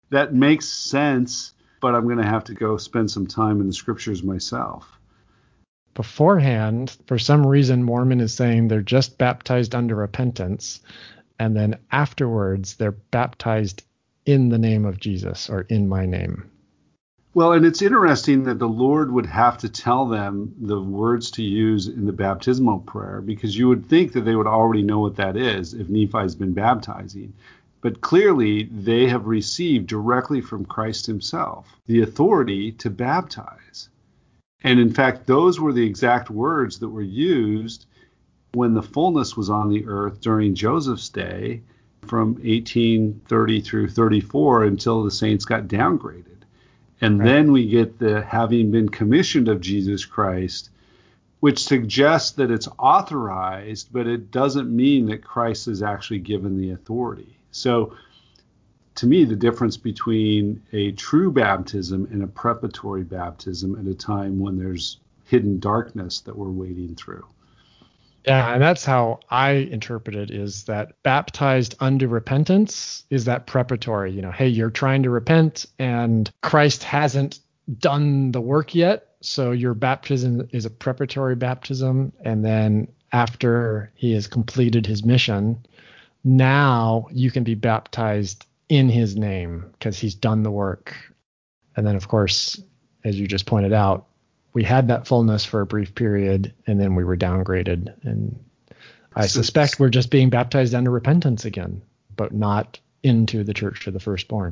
[SPEAKER 1] that makes sense, but I'm going to have to go spend some time in the scriptures myself.
[SPEAKER 2] Beforehand, for some reason, Mormon is saying they're just baptized under repentance, and then afterwards they're baptized in the name of Jesus, or in my name.
[SPEAKER 1] Well, and it's interesting that the Lord would have to tell them the words to use in the baptismal prayer, because you would think that they would already know what that is if Nephi's been baptizing. But clearly, they have received directly from Christ himself the authority to baptize. And in fact, those were the exact words that were used when the fullness was on the earth during Joseph's day from 1830 through 34 until the saints got downgraded. And then we get the having been commissioned of Jesus Christ, which suggests that it's authorized, but it doesn't mean that Christ is actually given the authority. So to me, the difference between a true baptism and a preparatory baptism at a time when there's hidden darkness that we're wading through.
[SPEAKER 2] Yeah, and that's how I interpret it, is that baptized unto repentance is that preparatory. Hey, you're trying to repent and Christ hasn't done the work yet, so your baptism is a preparatory baptism. And then after he has completed his mission, now you can be baptized in his name because he's done the work. And then, of course, as you just pointed out, we had that fullness for a brief period, and then we were downgraded. And I suspect we're just being baptized under repentance again, but not into the church of the firstborn.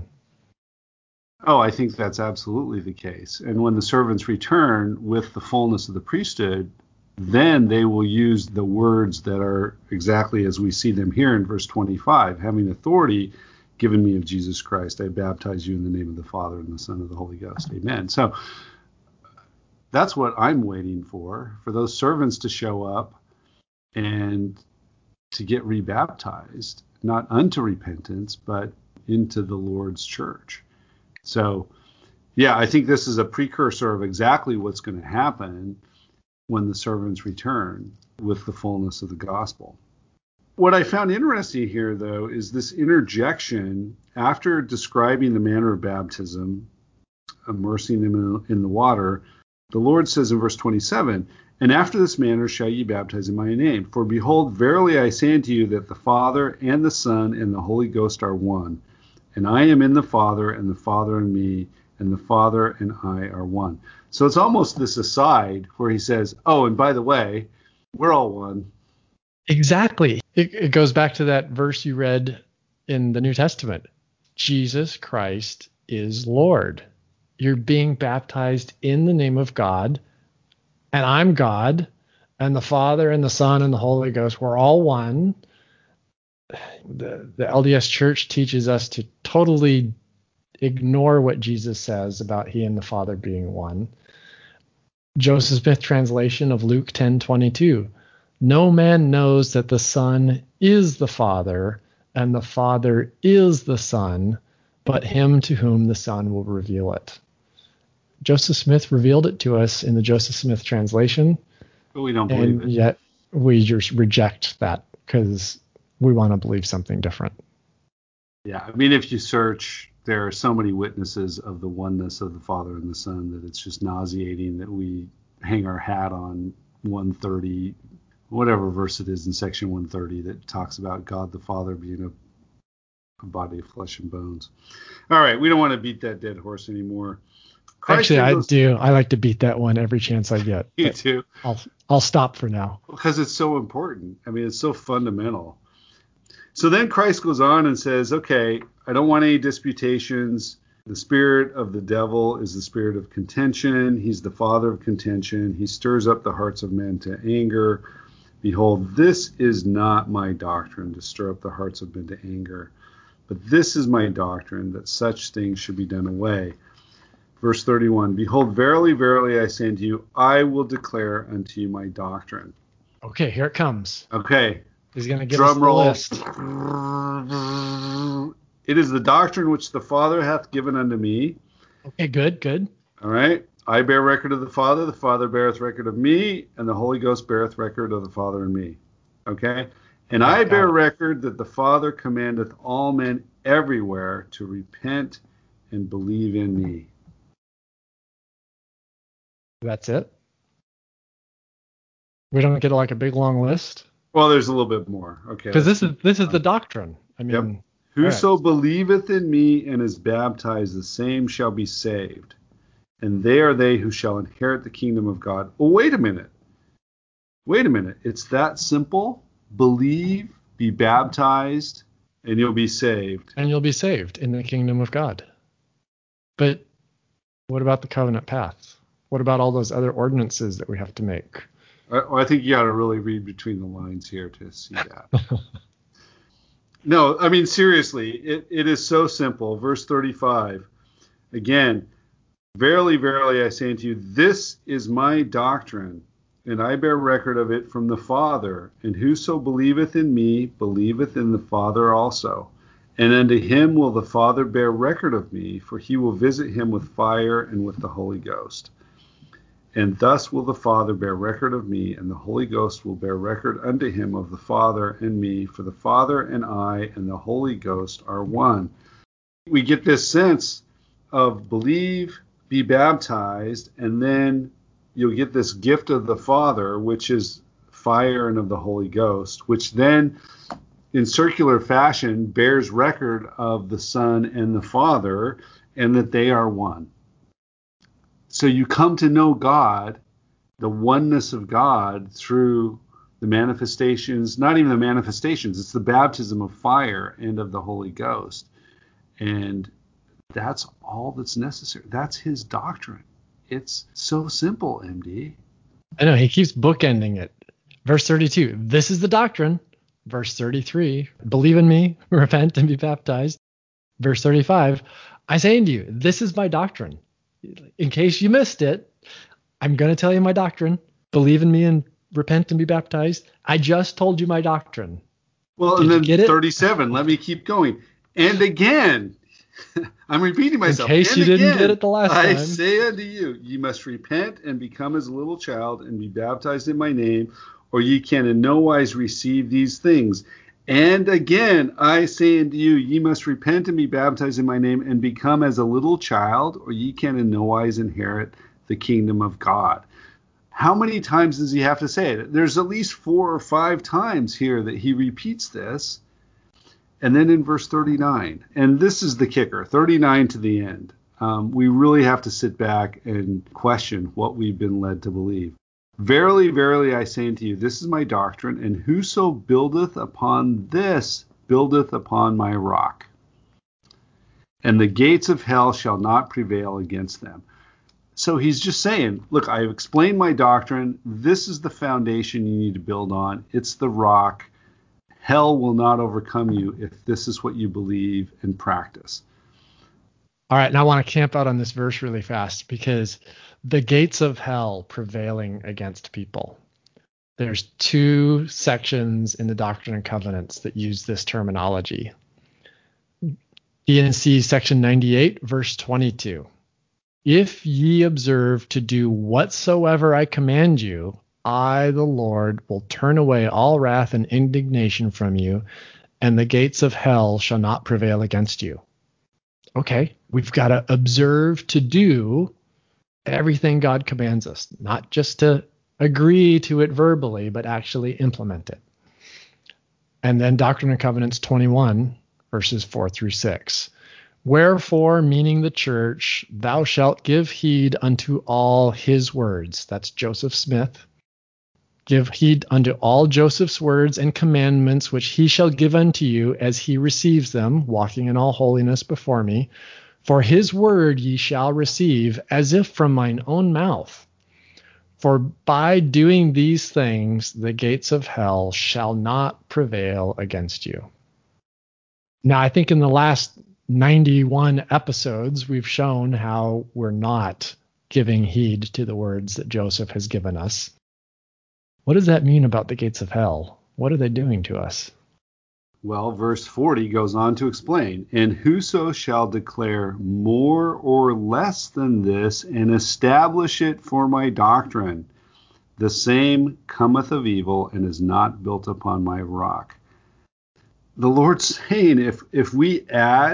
[SPEAKER 1] Oh, I think that's absolutely the case. And when the servants return with the fullness of the priesthood, then they will use the words that are exactly as we see them here in verse 25, having authority given me of Jesus Christ, I baptize you in the name of the Father and the Son and of the Holy Ghost. Amen. So that's what I'm waiting for those servants to show up and to get rebaptized, not unto repentance, but into the Lord's church. So, yeah, I think this is a precursor of exactly what's going to happen when the servants return with the fullness of the gospel. What I found interesting here, though, is this interjection after describing the manner of baptism, immersing them in the water. The Lord says in verse 27, and after this manner shall ye baptize in my name. For behold, verily I say unto you that the Father and the Son and the Holy Ghost are one. And I am in the Father, and the Father in me, and the Father and I are one. So it's almost this aside where he says, oh, and by the way, we're all one.
[SPEAKER 2] Exactly. It goes back to that verse you read in the New Testament. Jesus Christ is Lord. You're being baptized in the name of God, and I'm God, and the Father and the Son and the Holy Ghost, we're all one. The LDS Church teaches us to totally ignore what Jesus says about he and the Father being one. Joseph Smith translation of Luke 10:22. No man knows that the Son is the Father, and the Father is the Son, but him to whom the Son will reveal it. Joseph Smith revealed it to us in the Joseph Smith translation.
[SPEAKER 1] But we don't believe it.
[SPEAKER 2] And yet we just reject that because we want to believe something different.
[SPEAKER 1] Yeah, I mean, if you search, there are so many witnesses of the oneness of the Father and the Son that it's just nauseating that we hang our hat on 130, whatever verse it is in section 130 that talks about God the Father being a body of flesh and bones. All right, we don't want to beat that dead horse anymore.
[SPEAKER 2] Actually, I do. I like to beat that one every chance I get.
[SPEAKER 1] You too.
[SPEAKER 2] I'll stop for now.
[SPEAKER 1] Because it's so important. I mean, it's so fundamental. So then Christ goes on and says, okay, I don't want any disputations. The spirit of the devil is the spirit of contention. He's the father of contention. He stirs up the hearts of men to anger. Behold, this is not my doctrine, to stir up the hearts of men to anger. But this is my doctrine, that such things should be done away. Verse 31, behold, verily, verily, I say unto you, I will declare unto you my doctrine.
[SPEAKER 2] Okay, here it comes.
[SPEAKER 1] Okay.
[SPEAKER 2] He's going to give us the list.
[SPEAKER 1] It is the doctrine which the Father hath given unto me.
[SPEAKER 2] Okay, good.
[SPEAKER 1] All right. I bear record of the Father beareth record of me, and the Holy Ghost beareth record of the Father and me. Okay? And I bear record that the Father commandeth all men everywhere to repent and believe in me.
[SPEAKER 2] That's it? We don't get like a big long list?
[SPEAKER 1] Well, there's a little bit more. Okay.
[SPEAKER 2] Because this is the doctrine. I mean,
[SPEAKER 1] yep. Whoso believeth in me and is baptized, the same shall be saved. And they are they who shall inherit the kingdom of God. Oh, wait a minute. It's that simple. Believe, be baptized, and you'll be saved.
[SPEAKER 2] And you'll be saved in the kingdom of God. But what about the covenant path? What about all those other ordinances that we have to make?
[SPEAKER 1] I think you got to really read between the lines here to see that. No, I mean, seriously, it is so simple. Verse 35, again, verily, verily, I say unto you, this is my doctrine, and I bear record of it from the Father. And whoso believeth in me, believeth in the Father also. And unto him will the Father bear record of me, for he will visit him with fire and with the Holy Ghost. And thus will the Father bear record of me, and the Holy Ghost will bear record unto him of the Father and me, for the Father and I and the Holy Ghost are one. We get this sense of believe, be baptized, and then you'll get this gift of the Father, which is fire and of the Holy Ghost, which then in circular fashion bears record of the Son and the Father, and that they are one. So you come to know God, the oneness of God, through the manifestations, not even the manifestations, it's the baptism of fire and of the Holy Ghost. And that's all that's necessary. That's his doctrine. It's so simple, MD.
[SPEAKER 2] I know, he keeps bookending it. Verse 32, this is the doctrine. Verse 33, believe in me, repent and be baptized. Verse 35, I say unto you, this is my doctrine. In case you missed it, I'm going to tell you my doctrine. Believe in me and repent and be baptized. I just told you my doctrine.
[SPEAKER 1] Well,
[SPEAKER 2] Did
[SPEAKER 1] and then
[SPEAKER 2] you get
[SPEAKER 1] 37, let me keep going. And again, I'm repeating myself.
[SPEAKER 2] In case
[SPEAKER 1] and
[SPEAKER 2] you
[SPEAKER 1] again,
[SPEAKER 2] didn't get it the last time.
[SPEAKER 1] I say unto you, ye must repent and become as a little child and be baptized in my name, or ye can in no wise receive these things. And again, I say unto you, ye must repent and be baptized in my name and become as a little child, or ye can in no wise inherit the kingdom of God. How many times does he have to say it? There's at least 4 or 5 times here that he repeats this. And then in verse 39, and this is the kicker, 39 to the end, we really have to sit back and question what we've been led to believe. Verily, verily, I say unto you, this is my doctrine, and whoso buildeth upon this buildeth upon my rock. And the gates of hell shall not prevail against them. So he's just saying, look, I've explained my doctrine. This is the foundation you need to build on. It's the rock. Hell will not overcome you if this is what you believe and practice.
[SPEAKER 2] All right, now I want to camp out on this verse really fast because the gates of hell prevailing against people. There's 2 sections in the Doctrine and Covenants that use this terminology. D&C section 98, verse 22. If ye observe to do whatsoever I command you, I, the Lord, will turn away all wrath and indignation from you, and the gates of hell shall not prevail against you. Okay, we've got to observe to do everything God commands us, not just to agree to it verbally, but actually implement it. And then Doctrine and Covenants 21, verses 4 through 6. Wherefore, meaning the church, thou shalt give heed unto all his words. That's Joseph Smith. Give heed unto all Joseph's words and commandments, which he shall give unto you as he receives them, walking in all holiness before me. For his word ye shall receive, as if from mine own mouth. For by doing these things, the gates of hell shall not prevail against you. Now, I think in the last 91 episodes, we've shown how we're not giving heed to the words that Joseph has given us. What does that mean about the gates of hell? What are they doing to us?
[SPEAKER 1] Well, verse 40 goes on to explain, and whoso shall declare more or less than this and establish it for my doctrine, the same cometh of evil and is not built upon my rock. The Lord's saying if we add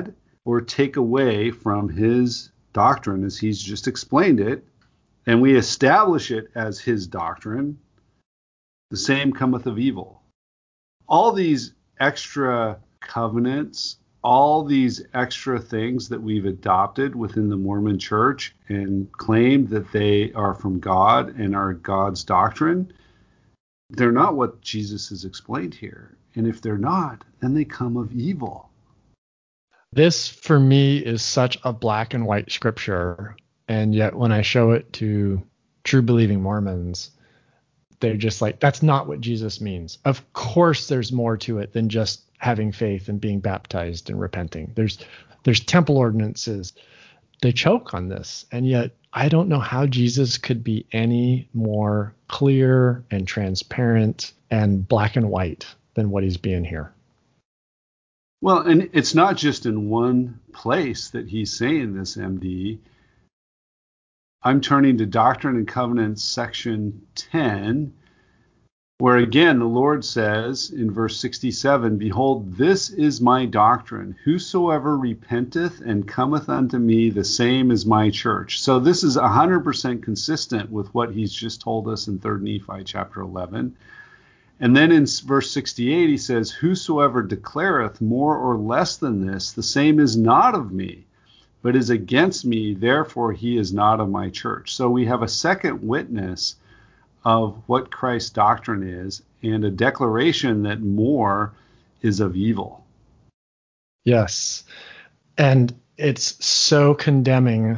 [SPEAKER 1] or take away from his doctrine as he's just explained it, and we establish it as his doctrine, the same cometh of evil. All these extra covenants, all these extra things that we've adopted within the Mormon Church and claimed that they are from God and are God's doctrine, they're not what Jesus has explained here. And if they're not, then they come of evil.
[SPEAKER 2] This, for me, is such a black and white scripture. And yet when I show it to true believing Mormons, they're just like, that's not what Jesus means. Of course, there's more to it than just having faith and being baptized and repenting. There's temple ordinances. They choke on this. And yet I don't know how Jesus could be any more clear and transparent and black and white than what he's being here.
[SPEAKER 1] Well, and it's not just in one place that he's saying this, MD. I'm turning to Doctrine and Covenants, section 10, where again the Lord says in verse 67, Behold, this is my doctrine. Whosoever repenteth and cometh unto me, the same is my church. So this is 100% consistent with what he's just told us in 3 Nephi chapter 11. And then in verse 68, he says, Whosoever declareth more or less than this, the same is not of me, but is against me, therefore he is not of my church. So we have a second witness of what Christ's doctrine is, and a declaration that more is of evil.
[SPEAKER 2] Yes. And it's so condemning.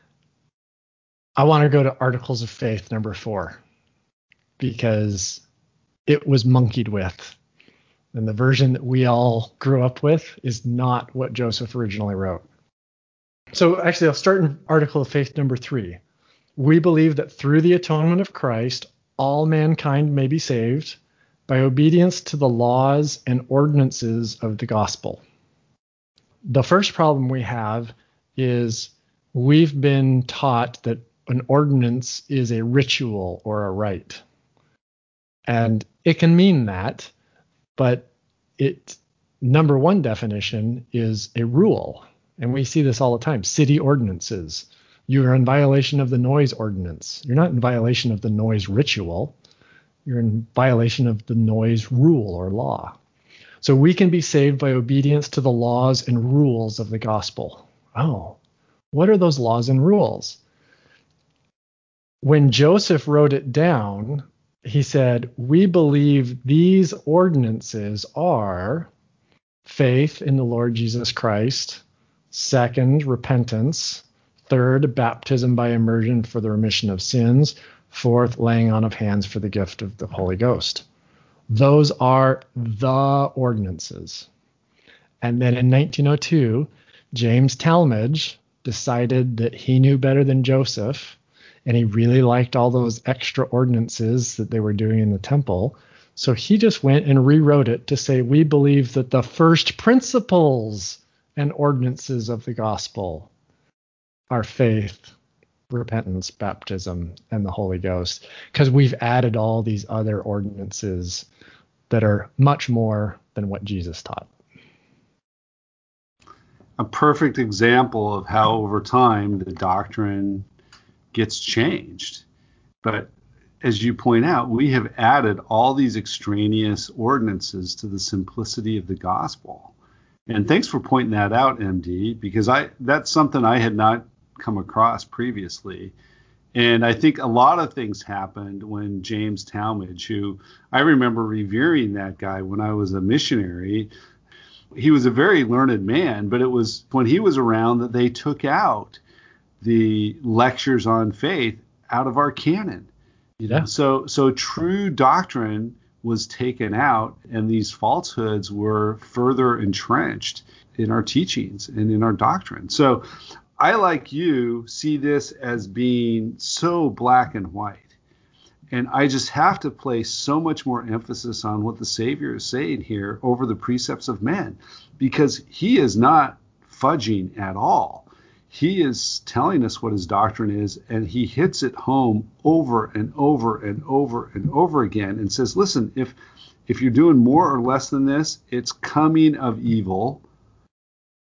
[SPEAKER 2] I want to go to Articles of Faith number 4, because it was monkeyed with. And the version that we all grew up with is not what Joseph originally wrote. So actually, I'll start in Article of Faith number 3. We believe that through the atonement of Christ, all mankind may be saved by obedience to the laws and ordinances of the gospel. The first problem we have is we've been taught that an ordinance is a ritual or a rite. And it can mean that, but its number one definition is a rule. And we see this all the time. City ordinances. You are in violation of the noise ordinance. You're not in violation of the noise ritual. You're in violation of the noise rule or law. So we can be saved by obedience to the laws and rules of the gospel. Oh, what are those laws and rules? When Joseph wrote it down, he said, we believe these ordinances are faith in the Lord Jesus Christ, second, repentance, third, baptism by immersion for the remission of sins, fourth, laying on of hands for the gift of the Holy Ghost. Those are the ordinances. And then in 1902, James Talmage decided that he knew better than Joseph, and he really liked all those extra ordinances that they were doing in the temple. So he just went and rewrote it to say, we believe that the first principles and ordinances of the gospel are faith, repentance, baptism, and the Holy Ghost, because we've added all these other ordinances that are much more than what Jesus taught.
[SPEAKER 1] A perfect example of how over time the doctrine gets changed. But as you point out, we have added all these extraneous ordinances to the simplicity of the gospel. And thanks for pointing that out, MD, because that's something I had not come across previously. And I think a lot of things happened when James Talmage, who I remember revering that guy when I was a missionary. He was a very learned man, but it was when he was around that they took out the lectures on faith out of our canon.
[SPEAKER 2] Yeah.
[SPEAKER 1] So true doctrine was taken out, and these falsehoods were further entrenched in our teachings and in our doctrine. So I, like you, see this as being so black and white. And I just have to place so much more emphasis on what the Savior is saying here over the precepts of men, because he is not fudging at all. He is telling us what his doctrine is, and he hits it home over and over and over and over again and says, listen, if you're doing more or less than this, it's coming of evil.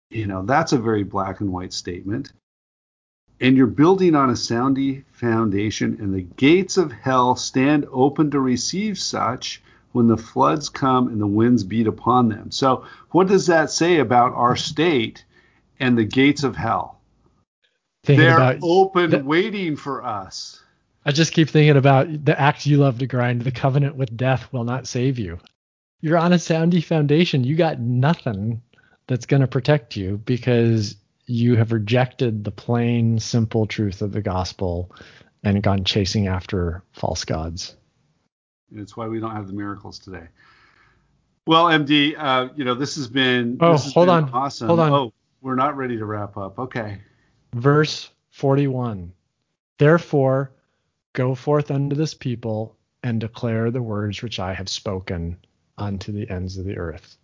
[SPEAKER 1] That's a very black and white statement. And you're building on a sound foundation, and the gates of hell stand open to receive such when the floods come and the winds beat upon them. So what does that say about our state and the gates of hell? They're open, waiting for us.
[SPEAKER 2] I just keep thinking about the axe you love to grind. The covenant with death will not save you. You're on a soundy foundation. You got nothing that's going to protect you because you have rejected the plain, simple truth of the gospel and gone chasing after false gods.
[SPEAKER 1] It's why we don't have the miracles today. Well, MD, this has been
[SPEAKER 2] hold on.
[SPEAKER 1] Awesome.
[SPEAKER 2] Hold on.
[SPEAKER 1] Oh, we're not ready to wrap up. Okay.
[SPEAKER 2] Verse 41. Therefore, go forth unto this people and declare the words which I have spoken unto the ends of the earth.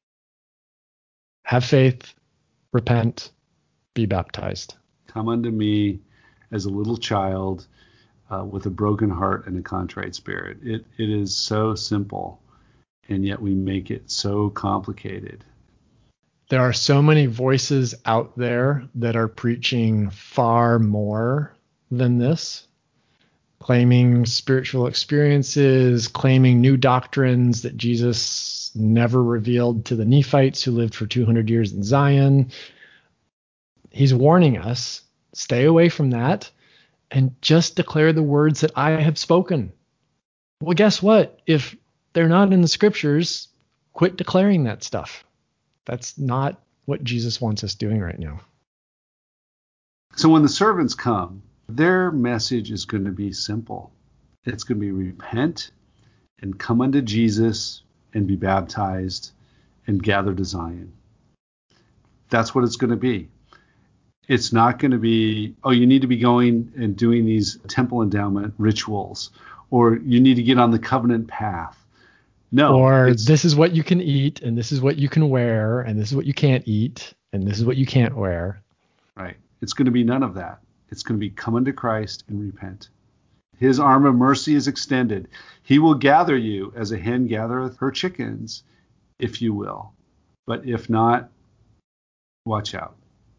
[SPEAKER 2] Have faith, repent, be baptized.
[SPEAKER 1] Come unto me as a little child with a broken heart and a contrite spirit. It is so simple, and yet we make it so complicated.
[SPEAKER 2] There are so many voices out there that are preaching far more than this, claiming spiritual experiences, claiming new doctrines that Jesus never revealed to the Nephites who lived for 200 years in Zion. He's warning us, stay away from that and just declare the words that I have spoken. Well, guess what? If they're not in the scriptures, quit declaring that stuff. That's not what Jesus wants us doing right now.
[SPEAKER 1] So when the servants come, their message is going to be simple. It's going to be repent and come unto Jesus and be baptized and gather to Zion. That's what it's going to be. It's not going to be, you need to be going and doing these temple endowment rituals, or you need to get on the covenant path. No.
[SPEAKER 2] Or this is what you can eat, and this is what you can wear, and this is what you can't eat, and this is what you can't wear.
[SPEAKER 1] Right. It's going to be none of that. It's going to be come unto Christ and repent. His arm of mercy is extended. He will gather you as a hen gathereth her chickens, if you will. But if not, watch out.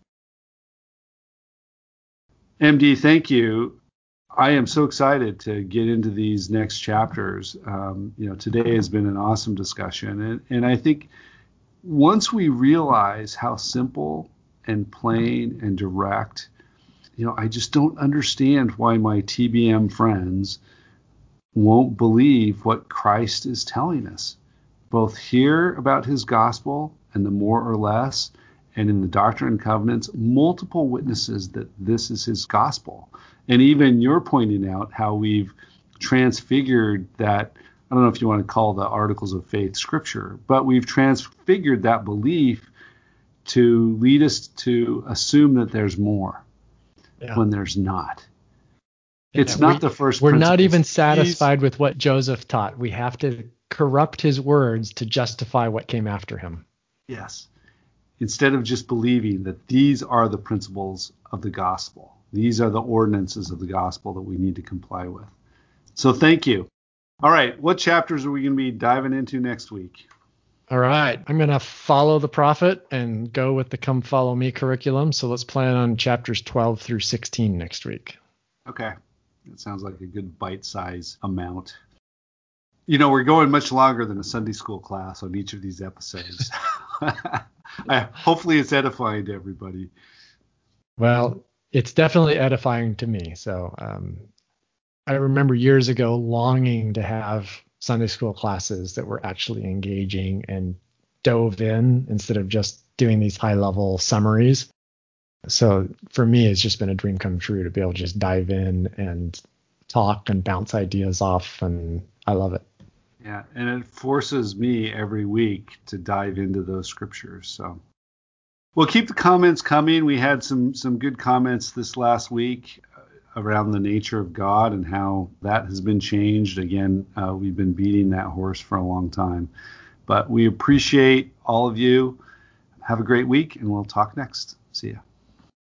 [SPEAKER 1] MD, thank you. I am so excited to get into these next chapters. Today has been an awesome discussion. And I think once we realize how simple and plain and direct, I just don't understand why my TBM friends won't believe what Christ is telling us, both here about his gospel and the more or less, and in the Doctrine and Covenants, multiple witnesses that this is his gospel. And even you're pointing out how we've transfigured that, I don't know if you want to call the Articles of Faith scripture, but we've transfigured that belief to lead us to assume that there's more when there's not. It's not the first
[SPEAKER 2] We're
[SPEAKER 1] principles.
[SPEAKER 2] not even satisfied with what Joseph taught. We have to corrupt his words to justify what came after him.
[SPEAKER 1] Yes. Instead of just believing that these are the principles of the gospel. These are the ordinances of the gospel that we need to comply with. So thank you. All right, what chapters are we going to be diving into next week?
[SPEAKER 2] All right, I'm going to follow the prophet and go with the Come Follow Me curriculum. So let's plan on chapters 12 through 16 next week.
[SPEAKER 1] Okay, that sounds like a good bite-size amount. We're going much longer than a Sunday school class on each of these episodes. Hopefully it's edifying to everybody.
[SPEAKER 2] Well, it's definitely edifying to me. So I remember years ago longing to have Sunday school classes that were actually engaging and dove in instead of just doing these high-level summaries. So for me, it's just been a dream come true to be able to just dive in and talk and bounce ideas off, and I love it.
[SPEAKER 1] Yeah, and it forces me every week to dive into those scriptures. So, well, keep the comments coming. We had some good comments this last week around the nature of God and how that has been changed. Again, we've been beating that horse for a long time. But we appreciate all of you. Have a great week, and we'll talk next. See ya.